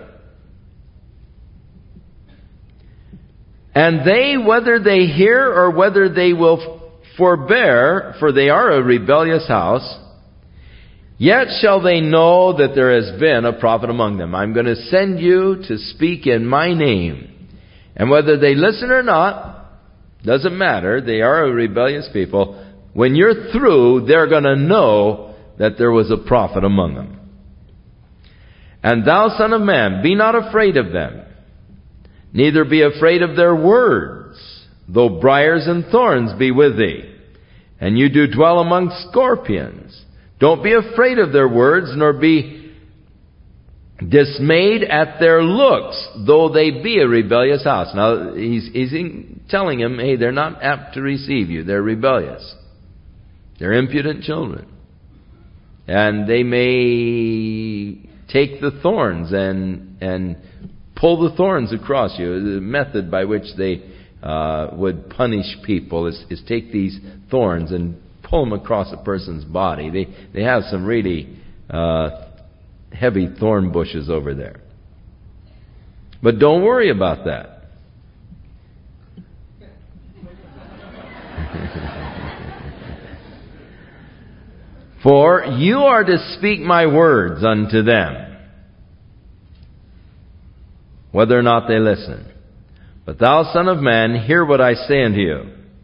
And they, whether they hear or whether they will forbear, for they are a rebellious house, yet shall they know that there has been a prophet among them. I'm going to send you to speak in my name. And whether they listen or not, doesn't matter. They are a rebellious people. When you're through, they're going to know that there was a prophet among them. And thou, son of man, be not afraid of them. Neither be afraid of their words, though briars and thorns be with thee, and you do dwell among scorpions. Don't be afraid of their words, nor be dismayed at their looks, though they be a rebellious house. Now, he's, he's telling him, hey, they're not apt to receive you. They're rebellious. They're impudent children. And they may take the thorns and and pull the thorns across you. The method by which they uh, would punish people is, is take these thorns and pull them across a person's body. They they have some really uh, heavy thorn bushes over there. But don't worry about that. For you are to speak my words unto them, whether or not they listen. But thou, son of man, hear what I say unto you.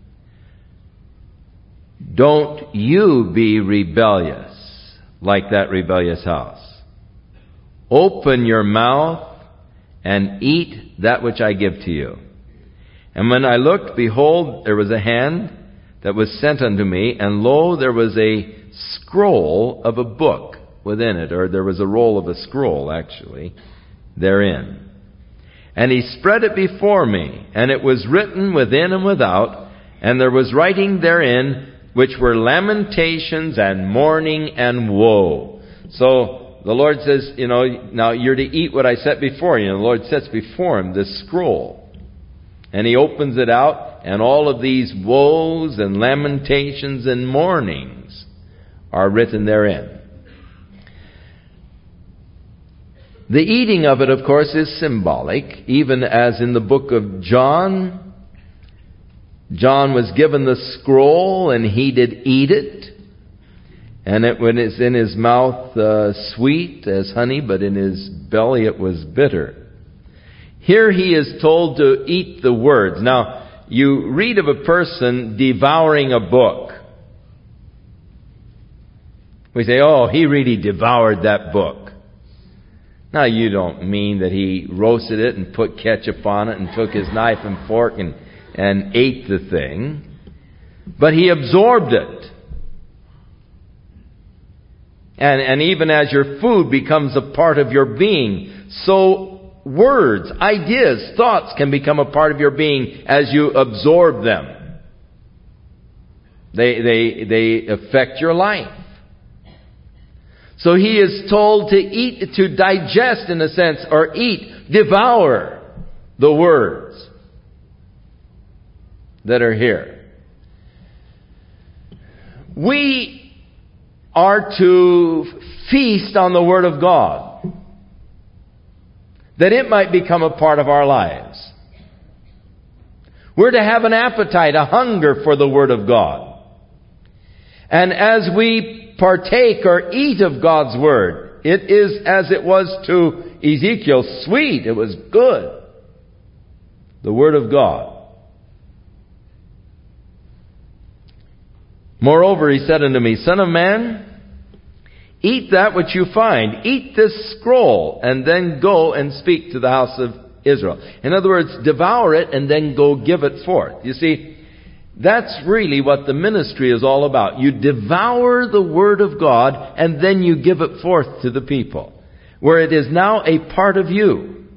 Don't you be rebellious like that rebellious house. Open your mouth and eat that which I give to you. And when I looked, behold, there was a hand that was sent unto me, and lo, there was a scroll of a book within it, or there was a roll of a scroll, actually, therein. And he spread it before me, and it was written within and without, and there was writing therein, which were lamentations and mourning and woe. So the Lord says, you know, now you're to eat what I set before you. And the Lord sets before him this scroll. And he opens it out, and all of these woes and lamentations and mournings are written therein. The eating of it, of course, is symbolic, even as in the book of John, John was given the scroll, and he did eat it. And it, when it's in his mouth, uh, sweet as honey, but in his belly it was bitter. Here he is told to eat the words. Now, you read of a person devouring a book. We say, oh, he really devoured that book. Now, you don't mean that he roasted it and put ketchup on it and took his knife and fork and, and ate the thing. But he absorbed it. And, and even as your food becomes a part of your being, so words, ideas, thoughts can become a part of your being as you absorb them. They, they, they affect your life. So he is told to eat, to digest in a sense, or eat, devour the words that are here. We are to feast on the Word of God, that it might become a part of our lives. We're to have an appetite, a hunger for the Word of God. And as we partake or eat of God's Word, it is as it was to Ezekiel, sweet, it was good. The Word of God. Moreover, he said unto me, Son of man, eat that which you find. Eat this scroll, and then go and speak to the house of Israel. In other words, devour it and then go give it forth. You see, that's really what the ministry is all about. You devour the Word of God, and then you give it forth to the people, where it is now a part of you.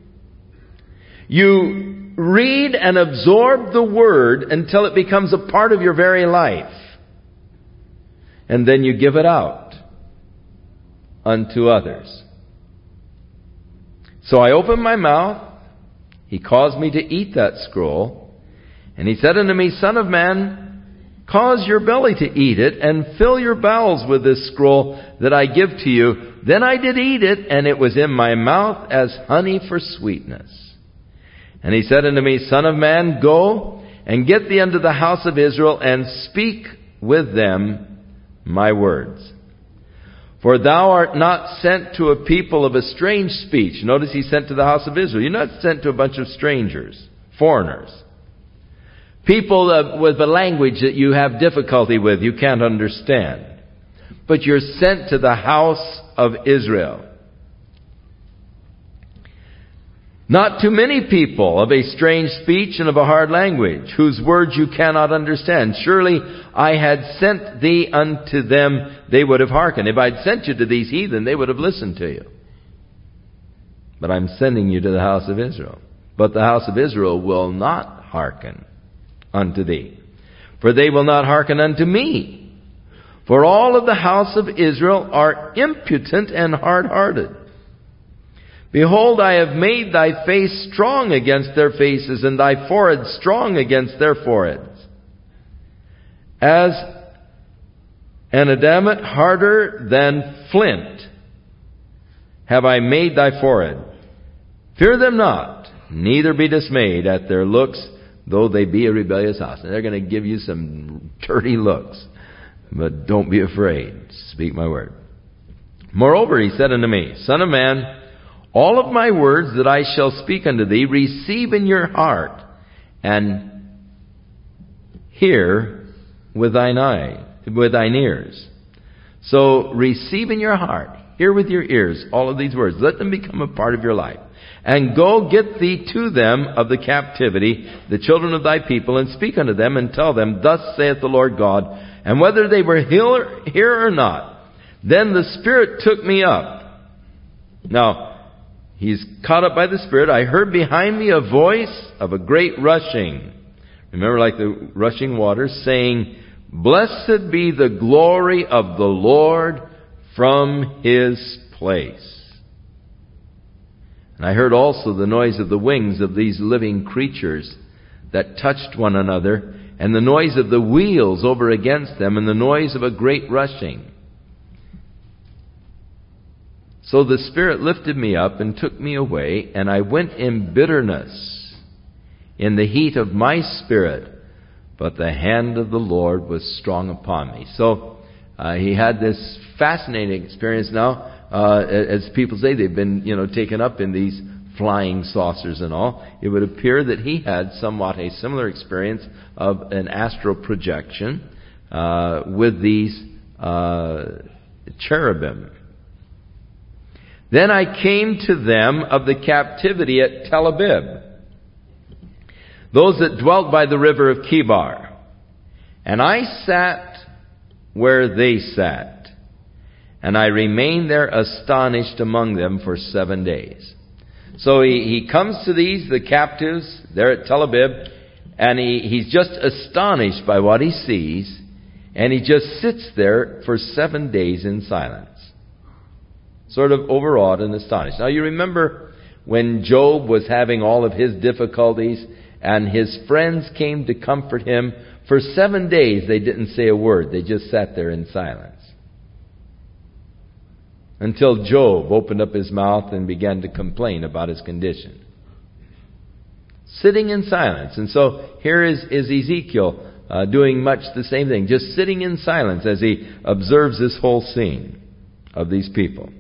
You read and absorb the Word until it becomes a part of your very life. And then you give it out unto others. So I opened my mouth. He caused me to eat that scroll. And he said unto me, Son of man, cause your belly to eat it, and fill your bowels with this scroll that I give to you. Then I did eat it, and it was in my mouth as honey for sweetness. And he said unto me, Son of man, go and get thee unto the house of Israel, and speak with them my words. For thou art not sent to a people of a strange speech. Notice he sent to the house of Israel. You're not sent to a bunch of strangers, foreigners. People uh, with a language that you have difficulty with, you can't understand. But you're sent to the house of Israel. Not to many people of a strange speech and of a hard language, whose words you cannot understand. Surely I had sent thee unto them, they would have hearkened. If I'd sent you to these heathen, they would have listened to you. But I'm sending you to the house of Israel. But the house of Israel will not hearken unto thee, for they will not hearken unto me. For all of the house of Israel are impotent and hard-hearted. Behold, I have made thy face strong against their faces, and thy forehead strong against their foreheads. As an adamant harder than flint have I made thy forehead. Fear them not, neither be dismayed at their looks, though they be a rebellious house. And they're going to give you some dirty looks, but don't be afraid. Speak my word. Moreover, he said unto me, Son of man, all of my words that I shall speak unto thee, receive in your heart, and hear with thine eye, with thine ears. So receive in your heart, hear with your ears all of these words. Let them become a part of your life. And go get thee to them of the captivity, the children of thy people, and speak unto them, and tell them, Thus saith the Lord God, and whether they were here or not. Then the Spirit took me up. Now, he's caught up by the Spirit. I heard behind me a voice of a great rushing. Remember, like the rushing waters, saying, Blessed be the glory of the Lord from His place. And I heard also the noise of the wings of these living creatures that touched one another, and the noise of the wheels over against them, and the noise of a great rushing. So the Spirit lifted me up and took me away, and I went in bitterness, in the heat of my spirit, but the hand of the Lord was strong upon me. So uh, he had this fascinating experience now. Uh, as people say, they've been, you know, taken up in these flying saucers and all. It would appear that he had somewhat a similar experience of an astral projection uh, with these uh, cherubim. Then I came to them of the captivity at Tel Abib, those that dwelt by the river of Chebar. And I sat where they sat, and I remained there astonished among them for seven days. So he, he comes to these, the captives, there at Tel Abib, and he, he's just astonished by what he sees, and he just sits there for seven days in silence. Sort of overawed and astonished. Now you remember when Job was having all of his difficulties and his friends came to comfort him. For seven days they didn't say a word. They just sat there in silence. Until Job opened up his mouth and began to complain about his condition. Sitting in silence. And so here is, is Ezekiel uh, doing much the same thing. Just sitting in silence as he observes this whole scene of these people.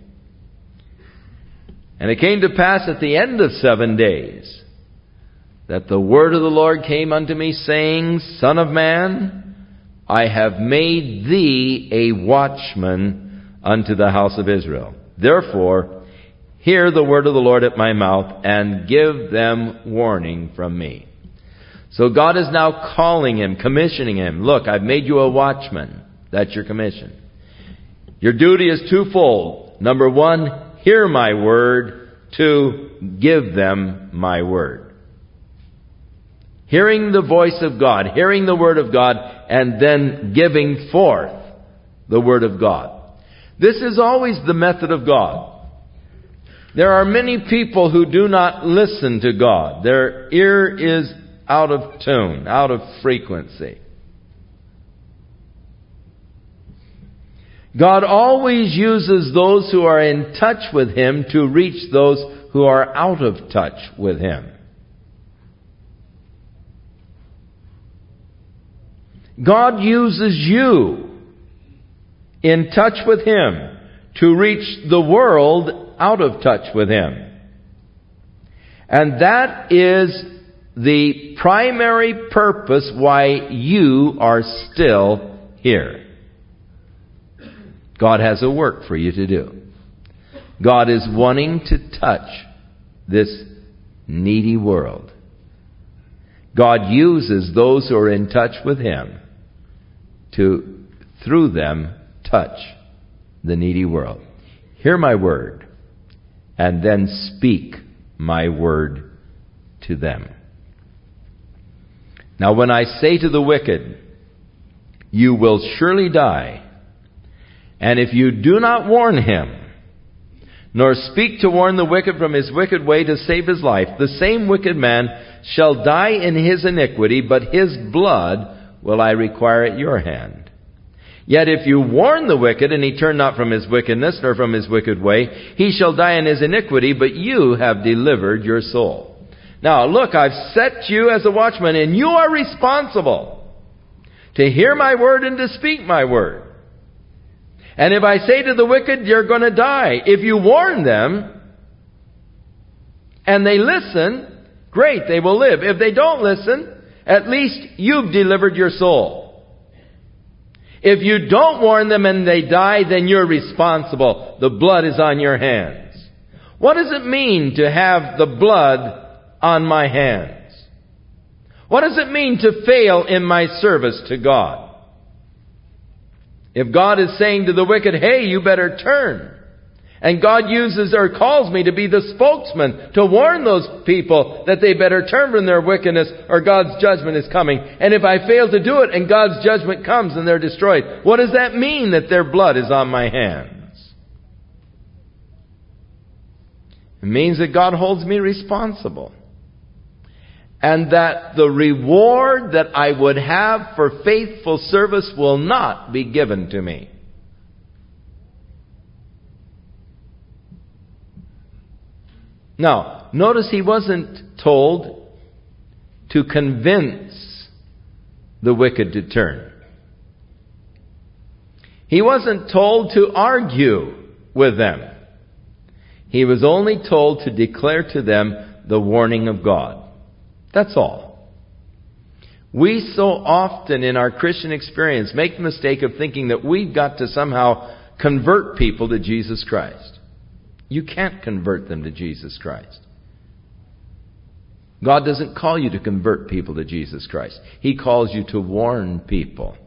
And it came to pass at the end of seven days that the word of the Lord came unto me, saying, Son of man, I have made thee a watchman unto the house of Israel. Therefore, hear the word of the Lord at my mouth, and give them warning from me. So God is now calling him, commissioning him. Look, I've made you a watchman. That's your commission. Your duty is twofold. Number one, hear my word. Two, give them my word. Hearing the voice of God, hearing the word of God, and then giving forth the word of God. This is always the method of God. There are many people who do not listen to God. Their ear is out of tune, out of frequency. God always uses those who are in touch with Him to reach those who are out of touch with Him. God uses you in touch with Him to reach the world out of touch with Him. And that is the primary purpose why you are still here. God has a work for you to do. God is wanting to touch this needy world. God uses those who are in touch with Him to, through them, touch the needy world. Hear my word, and then speak my word to them. Now when I say to the wicked, you will surely die, and if you do not warn him, nor speak to warn the wicked from his wicked way to save his life, the same wicked man shall die in his iniquity, but his blood will I require at your hand. Yet if you warn the wicked, and he turn not from his wickedness, nor from his wicked way, he shall die in his iniquity, but you have delivered your soul. Now look, I've set you as a watchman, and you are responsible to hear my word and to speak my word. And if I say to the wicked, you're going to die, if you warn them, and they listen, great, they will live. If they don't listen, at least you've delivered your soul. If you don't warn them and they die, then you're responsible. The blood is on your hands. What does it mean to have the blood on my hands? What does it mean to fail in my service to God? If God is saying to the wicked, hey, you better turn, and God uses or calls me to be the spokesman to warn those people that they better turn from their wickedness or God's judgment is coming. And if I fail to do it and God's judgment comes and they're destroyed, what does that mean that their blood is on my hands? It means that God holds me responsible. And that the reward that I would have for faithful service will not be given to me. Now, notice he wasn't told to convince the wicked to turn. He wasn't told to argue with them. He was only told to declare to them the warning of God. That's all. We so often in our Christian experience make the mistake of thinking that we've got to somehow convert people to Jesus Christ. You can't convert them to Jesus Christ. God doesn't call you to convert people to Jesus Christ. He calls you to warn people.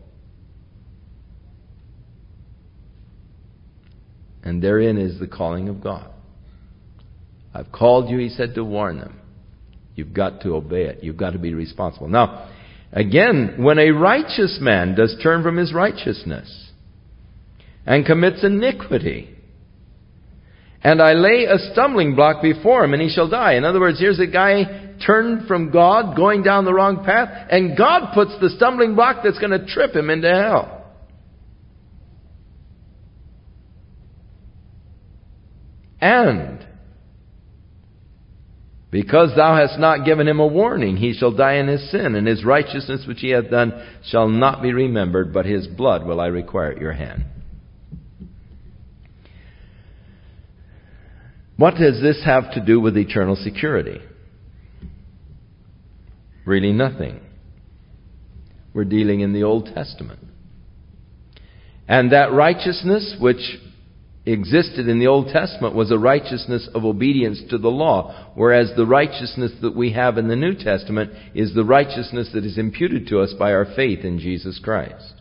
And therein is the calling of God. I've called you, He said, to warn them. You've got to obey it. You've got to be responsible. Now, again, when a righteous man does turn from his righteousness and commits iniquity, and I lay a stumbling block before him, and he shall die. In other words, here's a guy turned from God, going down the wrong path, and God puts the stumbling block that's going to trip him into hell. And because thou hast not given him a warning, he shall die in his sin, and his righteousness which he hath done shall not be remembered, but his blood will I require at your hand. What does this have to do with eternal security? Really nothing. We're dealing in the Old Testament. And that righteousness which existed in the Old Testament was a righteousness of obedience to the law, whereas the righteousness that we have in the New Testament is the righteousness that is imputed to us by our faith in Jesus Christ.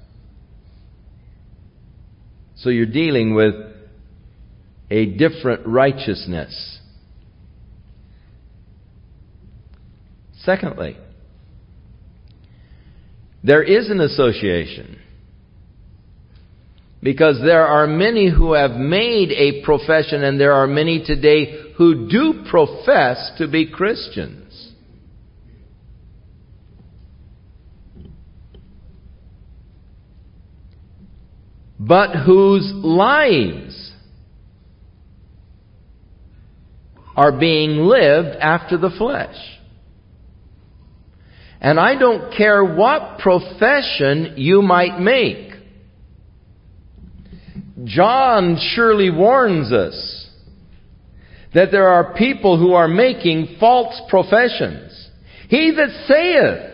So you're dealing with a different righteousness. Secondly, there is an association. Because there are many who have made a profession, and there are many today who do profess to be Christians. But whose lives are being lived after the flesh. And I don't care what profession you might make. John surely warns us that there are people who are making false professions. He that saith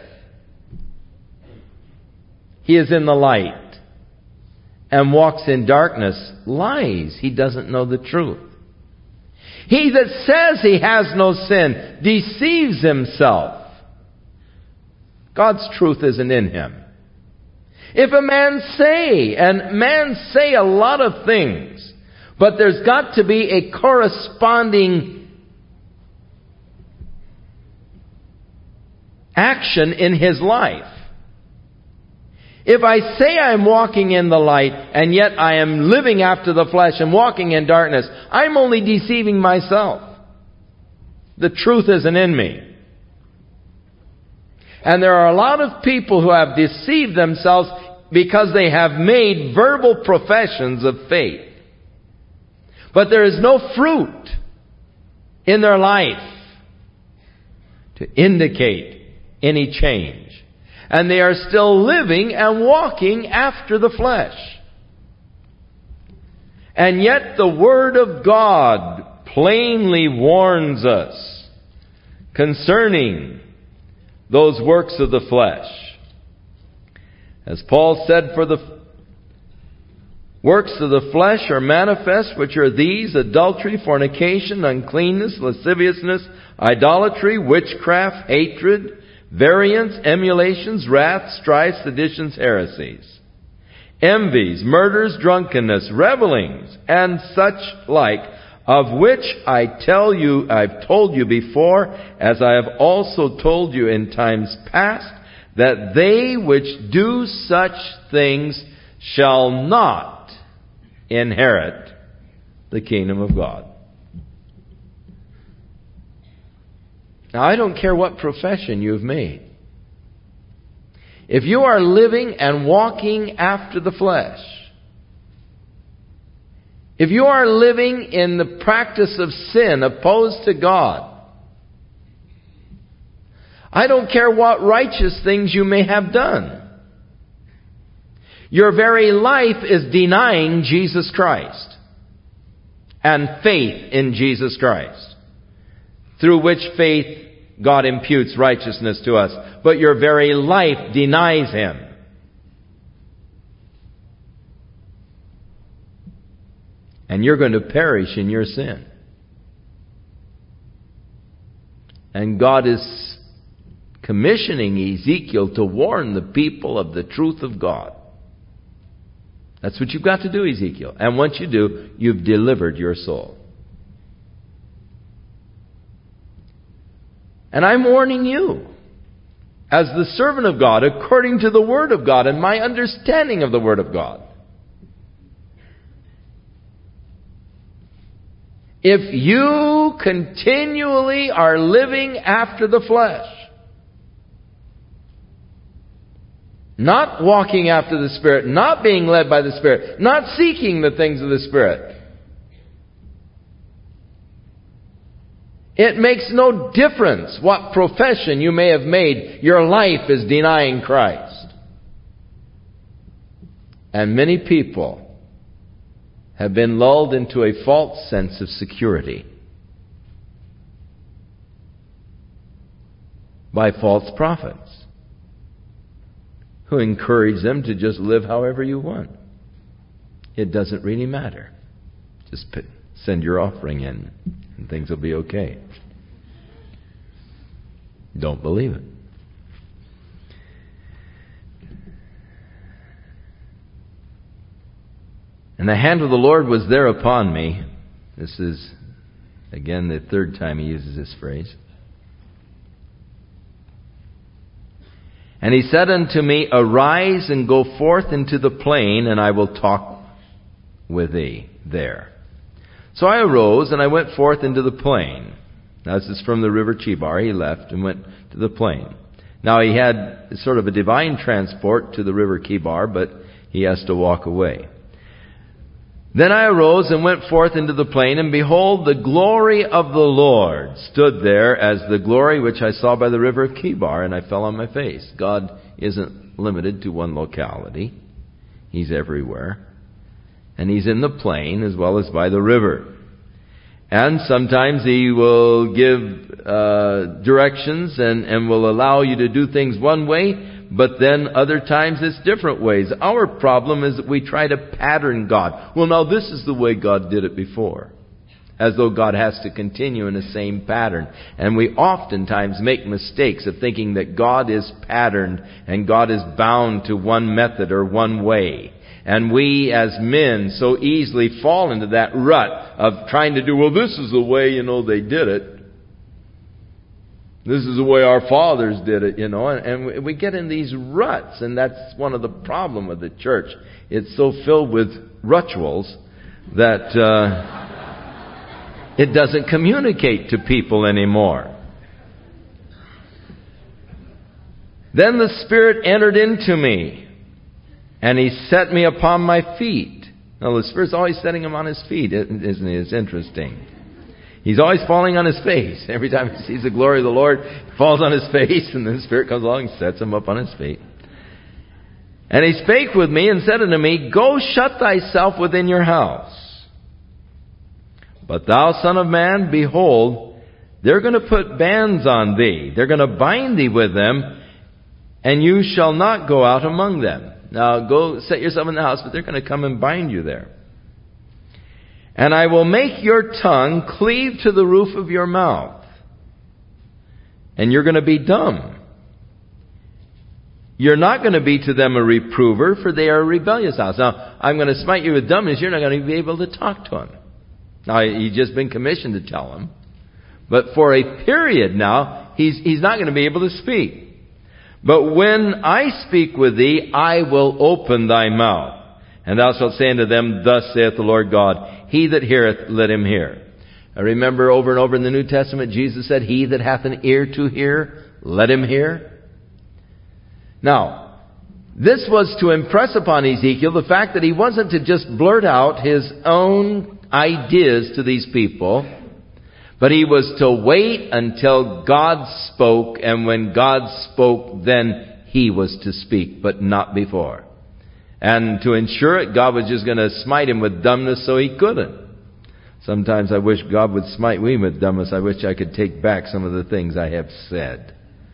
he is in the light and walks in darkness lies. He doesn't know the truth. He that says he has no sin deceives himself. God's truth isn't in him. If a man say, and men say a lot of things, but there's got to be a corresponding action in his life. If I say I'm walking in the light, and yet I am living after the flesh and walking in darkness, I'm only deceiving myself. The truth isn't in me. And there are a lot of people who have deceived themselves because they have made verbal professions of faith. But there is no fruit in their life to indicate any change. And they are still living and walking after the flesh. And yet the Word of God plainly warns us concerning those works of the flesh. As Paul said, for the works of the flesh are manifest, which are these: adultery, fornication, uncleanness, lasciviousness, idolatry, witchcraft, hatred, variance, emulations, wrath, strife, seditions, heresies, envies, murders, drunkenness, revellings, and such like, of which I tell you, I've told you before, as I have also told you in times past, that they which do such things shall not inherit the kingdom of God. Now, I don't care what profession you've made. If you are living and walking after the flesh, if you are living in the practice of sin opposed to God, I don't care what righteous things you may have done. Your very life is denying Jesus Christ and faith in Jesus Christ, through which faith God imputes righteousness to us. But your very life denies Him. And you're going to perish in your sin. And God is commissioning Ezekiel to warn the people of the truth of God. That's what you've got to do, Ezekiel. And once you do, you've delivered your soul. And I'm warning you, as the servant of God, according to the Word of God and my understanding of the Word of God. If you continually are living after the flesh, not walking after the Spirit, not being led by the Spirit, not seeking the things of the Spirit, it makes no difference what profession you may have made. Your life is denying Christ. And many people have been lulled into a false sense of security by false prophets who encourage them to just live however you want. It doesn't really matter. Just put, send your offering in and things will be okay. Don't believe it. And the hand of the Lord was there upon me. This is, again, the third time he uses this phrase. And he said unto me, Arise and go forth into the plain, and I will talk with thee there. So I arose and I went forth into the plain. Now this is from the river Chebar. He left and went to the plain. Now he had sort of a divine transport to the river Chebar, but he has to walk away. Then I arose and went forth into the plain, and behold, the glory of the Lord stood there as the glory which I saw by the river of Chebar, and I fell on my face. God isn't limited to one locality. He's everywhere. And He's in the plain as well as by the river. And sometimes He will give uh, directions and, and will allow you to do things one way, but then other times it's different ways. Our problem is that we try to pattern God. Well, now this is the way God did it before. As though God has to continue in the same pattern. And we oftentimes make mistakes of thinking that God is patterned and God is bound to one method or one way. And we as men so easily fall into that rut of trying to do, well, this is the way, you know, they did it. This is the way our fathers did it, you know, and we get in these ruts, and that's one of the problem with the church. It's so filled with rituals that uh, it doesn't communicate to people anymore. Then the Spirit entered into me, and He set me upon my feet. Now the Spirit's always setting him on his feet, isn't it? It's interesting. He's always falling on his face. Every time he sees the glory of the Lord, he falls on his face, and then the Spirit comes along and sets him up on his feet. And He spake with me and said unto me, Go shut thyself within your house. But thou, son of man, behold, they're going to put bands on thee. They're going to bind thee with them, and you shall not go out among them. Now go set yourself in the house, but they're going to come and bind you there. And I will make your tongue cleave to the roof of your mouth. And you're going to be dumb. You're not going to be to them a reprover, for they are a rebellious house. Now, I'm going to smite you with dumbness. You're not going to be able to talk to them. Now, he's just been commissioned to tell them. But for a period now, he's, he's not going to be able to speak. But when I speak with thee, I will open thy mouth. And thou shalt say unto them, Thus saith the Lord God, He that heareth, let him hear. I remember over and over in the New Testament, Jesus said, He that hath an ear to hear, let him hear. Now, this was to impress upon Ezekiel the fact that he wasn't to just blurt out his own ideas to these people, but he was to wait until God spoke, and when God spoke, then he was to speak, but not before. And to ensure it, God was just going to smite him with dumbness so he couldn't. Sometimes I wish God would smite me with dumbness. I wish I could take back some of the things I have said.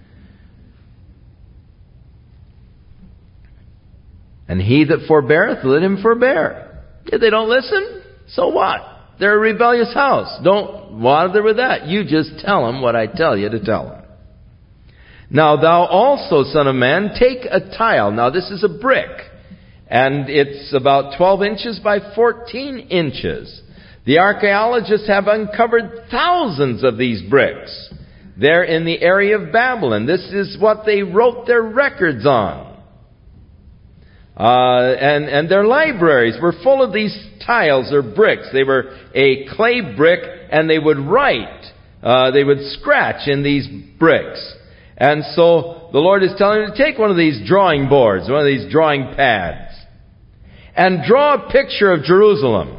And he that forbeareth, let him forbear. If they don't listen, so what? They're a rebellious house. Don't bother with that. You just tell them what I tell you to tell them. Now thou also, son of man, take a tile. Now this is a brick. And it's about twelve inches by fourteen inches. The archaeologists have uncovered thousands of these bricks. They're in the area of Babylon. This is what they wrote their records on. Uh, and, and their libraries were full of these tiles or bricks. They were a clay brick, and they would write. Uh, they would scratch in these bricks. And so the Lord is telling him to take one of these drawing boards, one of these drawing pads, and draw a picture of Jerusalem.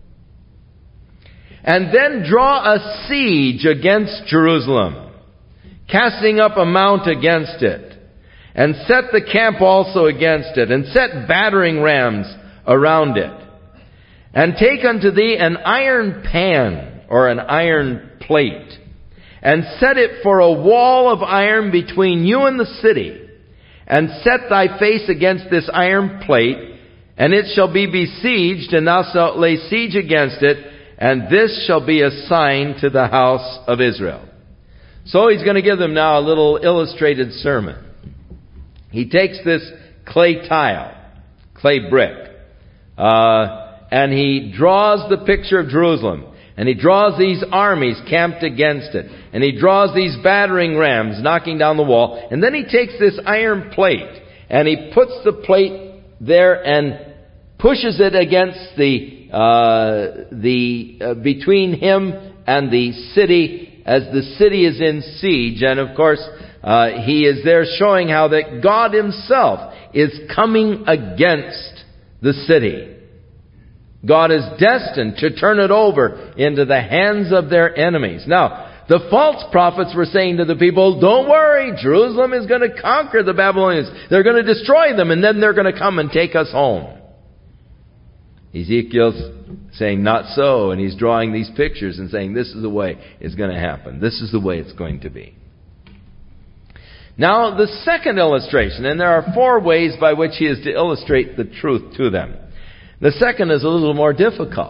And then draw a siege against Jerusalem, casting up a mount against it. And set the camp also against it, and set battering rams around it. And take unto thee an iron pan, or an iron plate, and set it for a wall of iron between you and the city. And set thy face against this iron plate, and it shall be besieged, and thou shalt lay siege against it, and this shall be a sign to the house of Israel. So he's going to give them now a little illustrated sermon. He takes this clay tile, clay brick, uh, and he draws the picture of Jerusalem. And he draws these armies camped against it. And he draws these battering rams knocking down the wall. And then he takes this iron plate, and he puts the plate there and pushes it against the, uh, the, uh, between him and the city, as the city is in siege. And of course, Uh, he is there showing how that God himself is coming against the city. God is destined to turn it over into the hands of their enemies. Now, the false prophets were saying to the people, don't worry, Jerusalem is going to conquer the Babylonians. They're going to destroy them, and then they're going to come and take us home. Ezekiel's saying, not so, and he's drawing these pictures and saying, this is the way it's going to happen. This is the way it's going to be. Now, the second illustration, and there are four ways by which he is to illustrate the truth to them. The second is a little more difficult.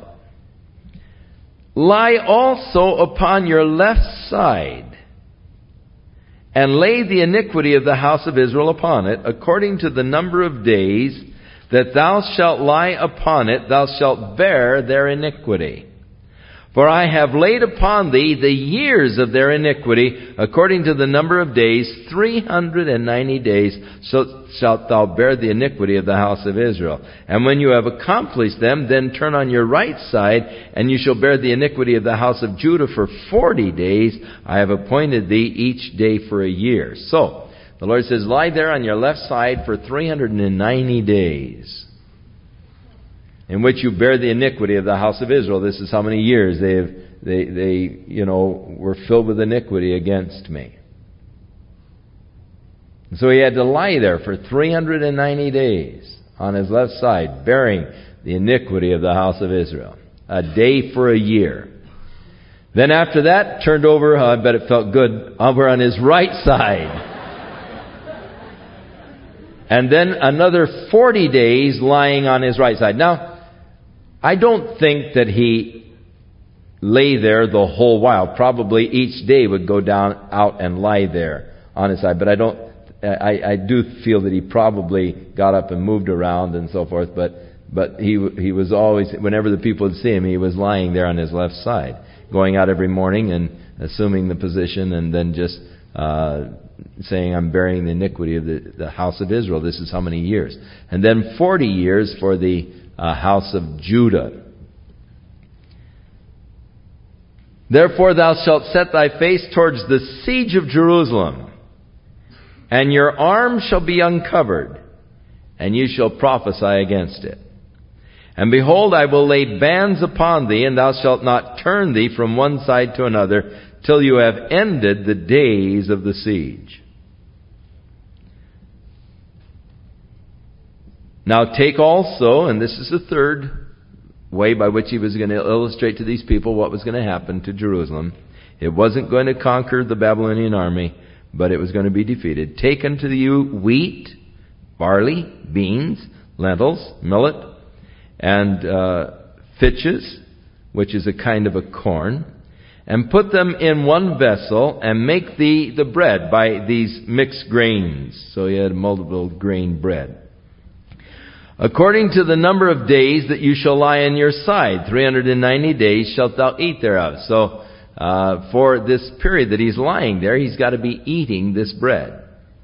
Lie also upon your left side, and lay the iniquity of the house of Israel upon it, according to the number of days that thou shalt lie upon it, thou shalt bear their iniquity. For I have laid upon thee the years of their iniquity, according to the number of days, three hundred and ninety days, so shalt thou bear the iniquity of the house of Israel. And when you have accomplished them, then turn on your right side, and you shall bear the iniquity of the house of Judah for forty days. I have appointed thee each day for a year. So, the Lord says, lie there on your left side for three hundred and ninety days. In which you bear the iniquity of the house of Israel. This is how many years they have, they, they, you know, were filled with iniquity against me. And so he had to lie there for three hundred and ninety days on his left side, bearing the iniquity of the house of Israel. A day for a year. Then after that, turned over, oh, I bet it felt good, over on his right side. And then another forty days lying on his right side. Now, I don't think that he lay there the whole while. Probably each day would go down out and lie there on his side. But I don't. I, I do feel that he probably got up and moved around and so forth. But but he he was always, whenever the people would see him, he was lying there on his left side, going out every morning and assuming the position, and then just uh, saying, "I'm bearing the iniquity of the, the house of Israel." This is how many years, and then forty years for the Uh, house of Judah. Therefore thou shalt set thy face towards the siege of Jerusalem, and your arm shall be uncovered, and you shall prophesy against it. And behold, I will lay bands upon thee, and thou shalt not turn thee from one side to another, till you have ended the days of the siege. Now take also, and this is the third way by which he was going to illustrate to these people what was going to happen to Jerusalem. It wasn't going to conquer the Babylonian army, but it was going to be defeated. Take unto you wheat, barley, beans, lentils, millet, and uh, fitches, which is a kind of a corn, and put them in one vessel, and make thee the bread by these mixed grains. So you had multiple grain bread. According to the number of days that you shall lie in your side, three hundred ninety days shalt thou eat thereof. So uh, for this period that he's lying there, he's got to be eating this bread.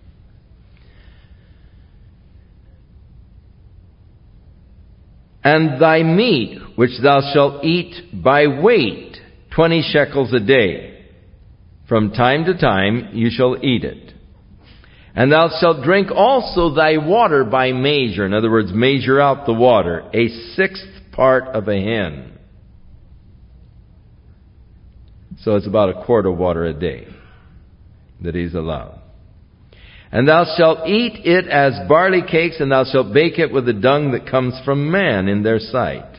And thy meat, which thou shalt eat by weight, twenty shekels a day. From time to time you shall eat it. And thou shalt drink also thy water by measure. In other words, measure out the water. A sixth part of a hin. So it's about a quart of water a day that he's allowed. And thou shalt eat it as barley cakes, and thou shalt bake it with the dung that comes from man in their sight.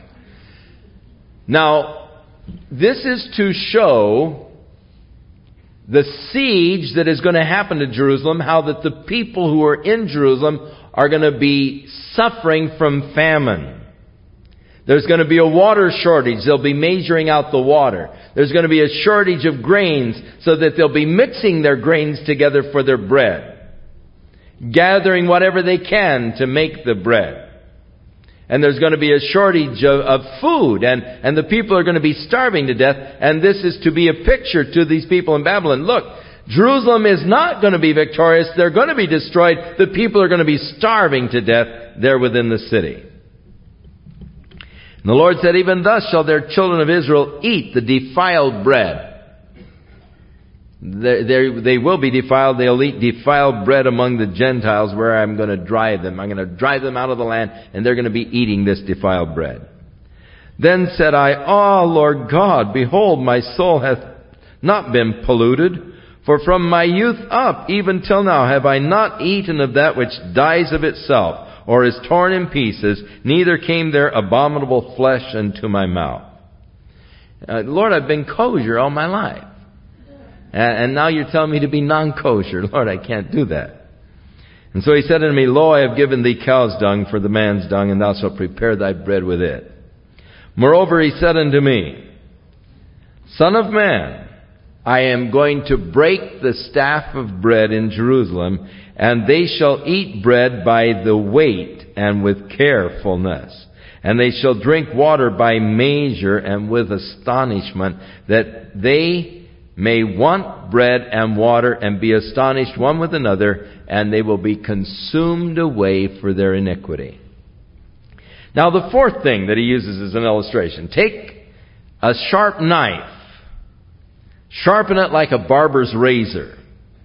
Now, this is to show the siege that is going to happen to Jerusalem, how that the people who are in Jerusalem are going to be suffering from famine. There's going to be a water shortage. They'll be measuring out the water. There's going to be a shortage of grains, so that they'll be mixing their grains together for their bread, gathering whatever they can to make the bread. And there's going to be a shortage of, of food, and, and the people are going to be starving to death. And this is to be a picture to these people in Babylon. Look, Jerusalem is not going to be victorious. They're going to be destroyed. The people are going to be starving to death there within the city. And the Lord said, even thus shall their children of Israel eat the defiled bread. They, they, they will be defiled. They'll eat defiled bread among the Gentiles, where I'm going to drive them. I'm going to drive them out of the land, and they're going to be eating this defiled bread. Then said I, Ah, Lord God, behold, my soul hath not been polluted, for from my youth up, even till now, have I not eaten of that which dies of itself, or is torn in pieces, neither came there abominable flesh unto my mouth. Uh, Lord, I've been kosher all my life. And now you're telling me to be non-kosher. Lord, I can't do that. And so he said unto me, Lo, I have given thee cow's dung for the man's dung, and thou shalt prepare thy bread with it. Moreover, he said unto me, Son of man, I am going to break the staff of bread in Jerusalem, and they shall eat bread by the weight and with carefulness. And they shall drink water by measure and with astonishment, that they may want bread and water, and be astonished one with another, and they will be consumed away for their iniquity. Now the fourth thing that he uses as an illustration. Take a sharp knife, sharpen it like a barber's razor,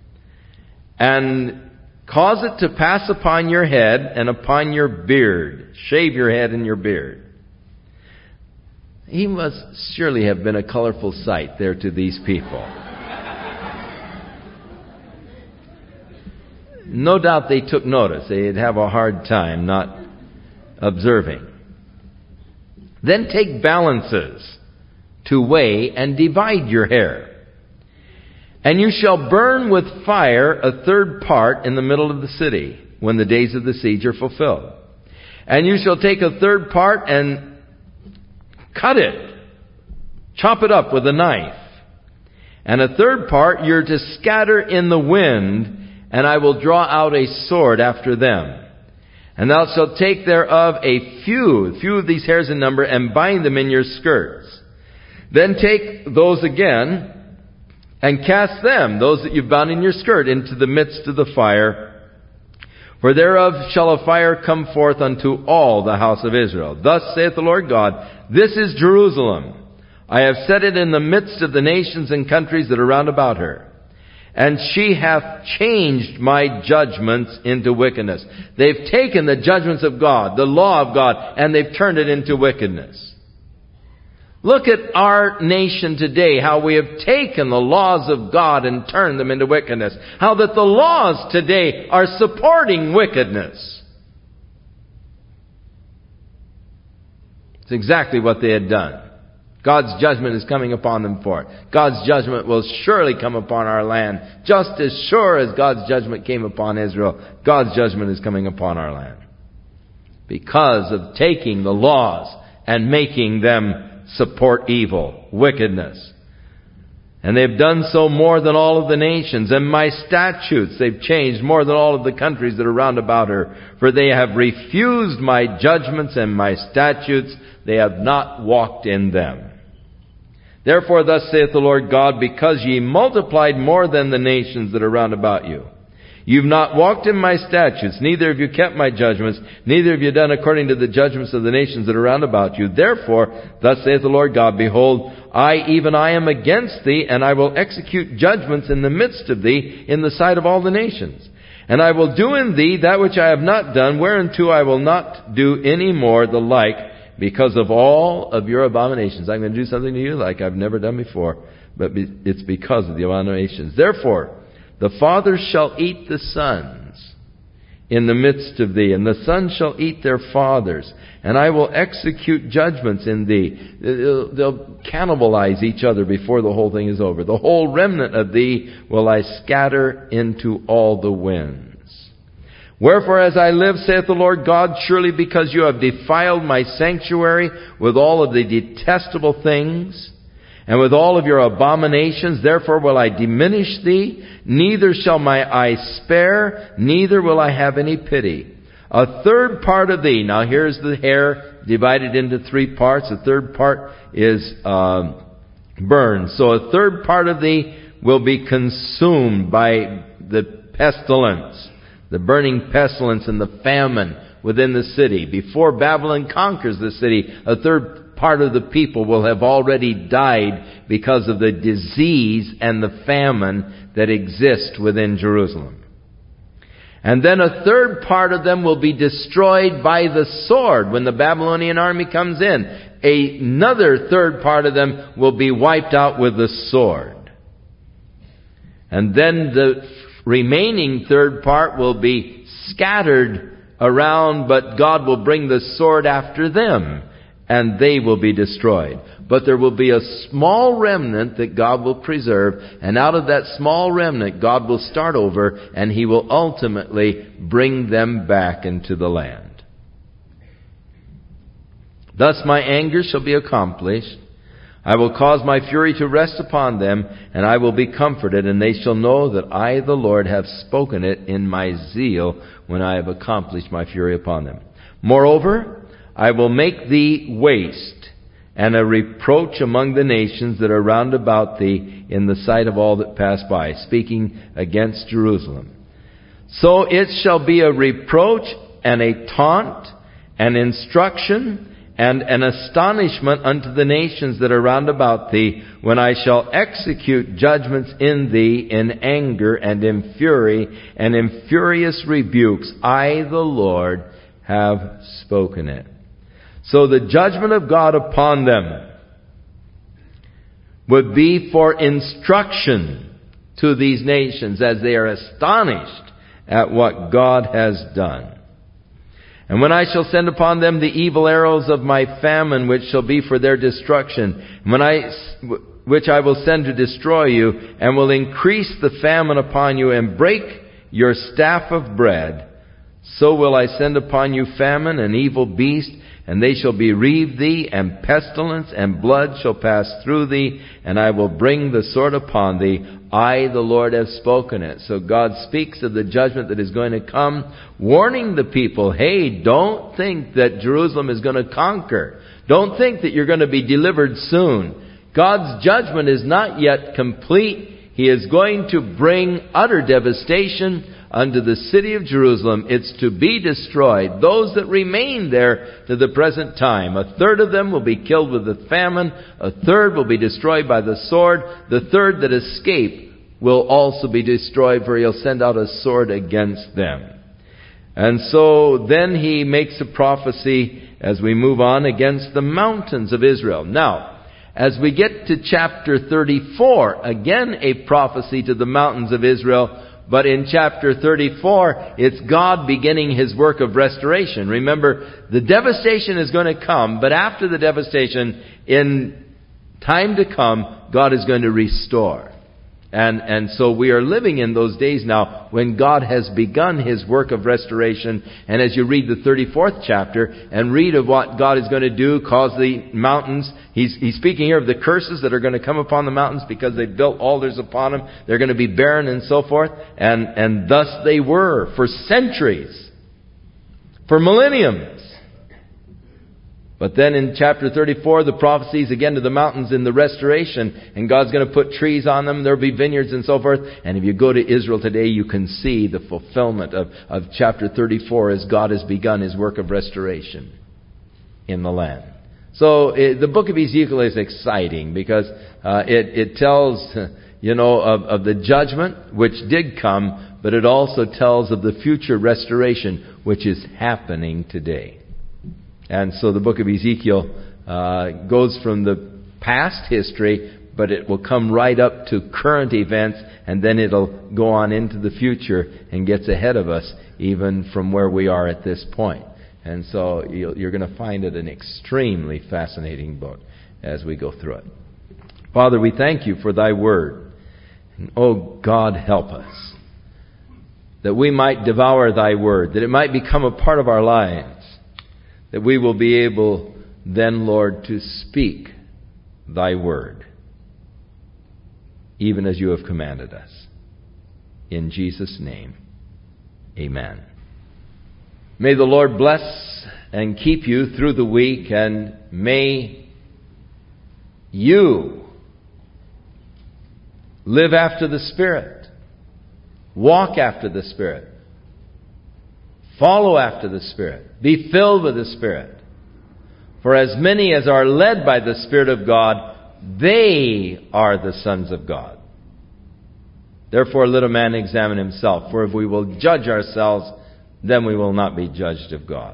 and cause it to pass upon your head and upon your beard. Shave your head and your beard. He must surely have been a colorful sight there to these people. No doubt they took notice. They'd have a hard time not observing. Then take balances to weigh and divide your hair. And you shall burn with fire a third part in the middle of the city, when the days of the siege are fulfilled. And you shall take a third part and cut it. Chop it up with a knife. And a third part you're to scatter in the wind, and I will draw out a sword after them. And thou shalt take thereof a few, few of these hairs in number, and bind them in your skirts. Then take those again, and cast them, those that you've bound in your skirt, into the midst of the fire. For thereof shall a fire come forth unto all the house of Israel. Thus saith the Lord God, this is Jerusalem. I have set it in the midst of the nations and countries that are round about her. And she hath changed my judgments into wickedness. They've taken the judgments of God, the law of God, and they've turned it into wickedness. Look at our nation today, how we have taken the laws of God and turned them into wickedness. How that the laws today are supporting wickedness. It's exactly what they had done. God's judgment is coming upon them for it. God's judgment will surely come upon our land. Just as sure as God's judgment came upon Israel, God's judgment is coming upon our land. Because of taking the laws and making them support evil, wickedness. And they've done so more than all of the nations. And my statutes they've changed more than all of the countries that are round about her. For they have refused my judgments and my statutes. They have not walked in them. Therefore thus saith the Lord God, because ye multiplied more than the nations that are round about you. You've not walked in my statutes, neither have you kept my judgments, neither have you done according to the judgments of the nations that are round about you. Therefore, thus saith the Lord God, behold, I, even I am against thee, and I will execute judgments in the midst of thee in the sight of all the nations. And I will do in thee that which I have not done, whereunto I will not do any more the like, because of all of your abominations. I'm going to do something to you like I've never done before, but it's because of the abominations. Therefore, the fathers shall eat the sons in the midst of thee, and the sons shall eat their fathers, and I will execute judgments in thee. They'll, they'll cannibalize each other before the whole thing is over. The whole remnant of thee will I scatter into all the winds. Wherefore, as I live, saith the Lord God, surely because you have defiled my sanctuary with all of the detestable things, and with all of your abominations, therefore will I diminish thee, neither shall my eye spare, neither will I have any pity. A third part of thee, now here's the hair divided into three parts, a third part is uh, burned. So a third part of thee will be consumed by the pestilence, the burning pestilence and the famine within the city. Before Babylon conquers the city, a third part of the people will have already died because of the disease and the famine that exist within Jerusalem. And then a third part of them will be destroyed by the sword when the Babylonian army comes in. Another third part of them will be wiped out with the sword. And then the remaining third part will be scattered around, but God will bring the sword after them, and they will be destroyed. But there will be a small remnant that God will preserve, and out of that small remnant, God will start over, and He will ultimately bring them back into the land. Thus my anger shall be accomplished. I will cause my fury to rest upon them, and I will be comforted, and they shall know that I, the Lord, have spoken it in my zeal when I have accomplished my fury upon them. Moreover, I will make thee waste, and a reproach among the nations that are round about thee in the sight of all that pass by, speaking against Jerusalem. So it shall be a reproach and a taunt, an instruction, and an astonishment unto the nations that are round about thee, when I shall execute judgments in thee in anger and in fury and in furious rebukes. I, the Lord, have spoken it. So the judgment of God upon them would be for instruction to these nations as they are astonished at what God has done. And when I shall send upon them the evil arrows of my famine, which shall be for their destruction, when I, which I will send to destroy you, and will increase the famine upon you, and break your staff of bread, so will I send upon you famine and evil beast, and they shall bereave thee, and pestilence and blood shall pass through thee, and I will bring the sword upon thee. I, the Lord, have spoken it. So God speaks of the judgment that is going to come, warning the people, hey, don't think that Jerusalem is going to conquer. Don't think that you're going to be delivered soon. God's judgment is not yet complete. He is going to bring utter devastation unto the city of Jerusalem. It's to be destroyed. Those that remain there to the present time. A third of them will be killed with the famine. A third will be destroyed by the sword. The third that escape will also be destroyed, for He'll send out a sword against them. And so then He makes a prophecy as we move on against the mountains of Israel. Now, as we get to chapter thirty-four, again a prophecy to the mountains of Israel, But in chapter thirty-four, it's God beginning His work of restoration. Remember, the devastation is going to come, but after the devastation, in time to come, God is going to restore. And, and so we are living in those days now when God has begun His work of restoration. And as you read the thirty-fourth chapter and read of what God is going to do, cause the mountains. He's, he's speaking here of the curses that are going to come upon the mountains because they built altars upon them. They're going to be barren and so forth. And, and thus they were for centuries, for millenniums. But then in chapter thirty-four, the prophecies again to the mountains in the restoration. And God's going to put trees on them. There'll be vineyards and so forth. And if you go to Israel today, you can see the fulfillment of, of chapter thirty-four as God has begun His work of restoration in the land. So it, the book of Ezekiel is exciting because uh, it, it tells, you know, of, of the judgment which did come, but it also tells of the future restoration which is happening today. And so the book of Ezekiel uh, goes from the past history, but it will come right up to current events, and then it'll go on into the future and gets ahead of us, even from where we are at this point. And so you're going to find it an extremely fascinating book as we go through it. Father, we thank You for Thy Word. And oh God, help us, that we might devour Thy Word, that it might become a part of our lives. That we will be able then, Lord, to speak Thy Word, even as You have commanded us. In Jesus' name, amen. May the Lord bless and keep you through the week, and may you live after the Spirit, walk after the Spirit, follow after the Spirit. Be filled with the Spirit. For as many as are led by the Spirit of God, they are the sons of God. Therefore let a man examine himself. For if we will judge ourselves, then we will not be judged of God.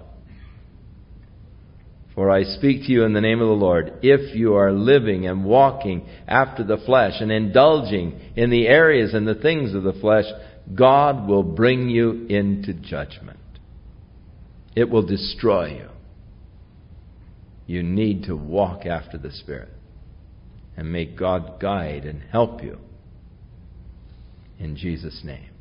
For I speak to you in the name of the Lord, if you are living and walking after the flesh and indulging in the areas and the things of the flesh, God will bring you into judgment. It will destroy you. You need to walk after the Spirit. And may God guide and help you. In Jesus' name.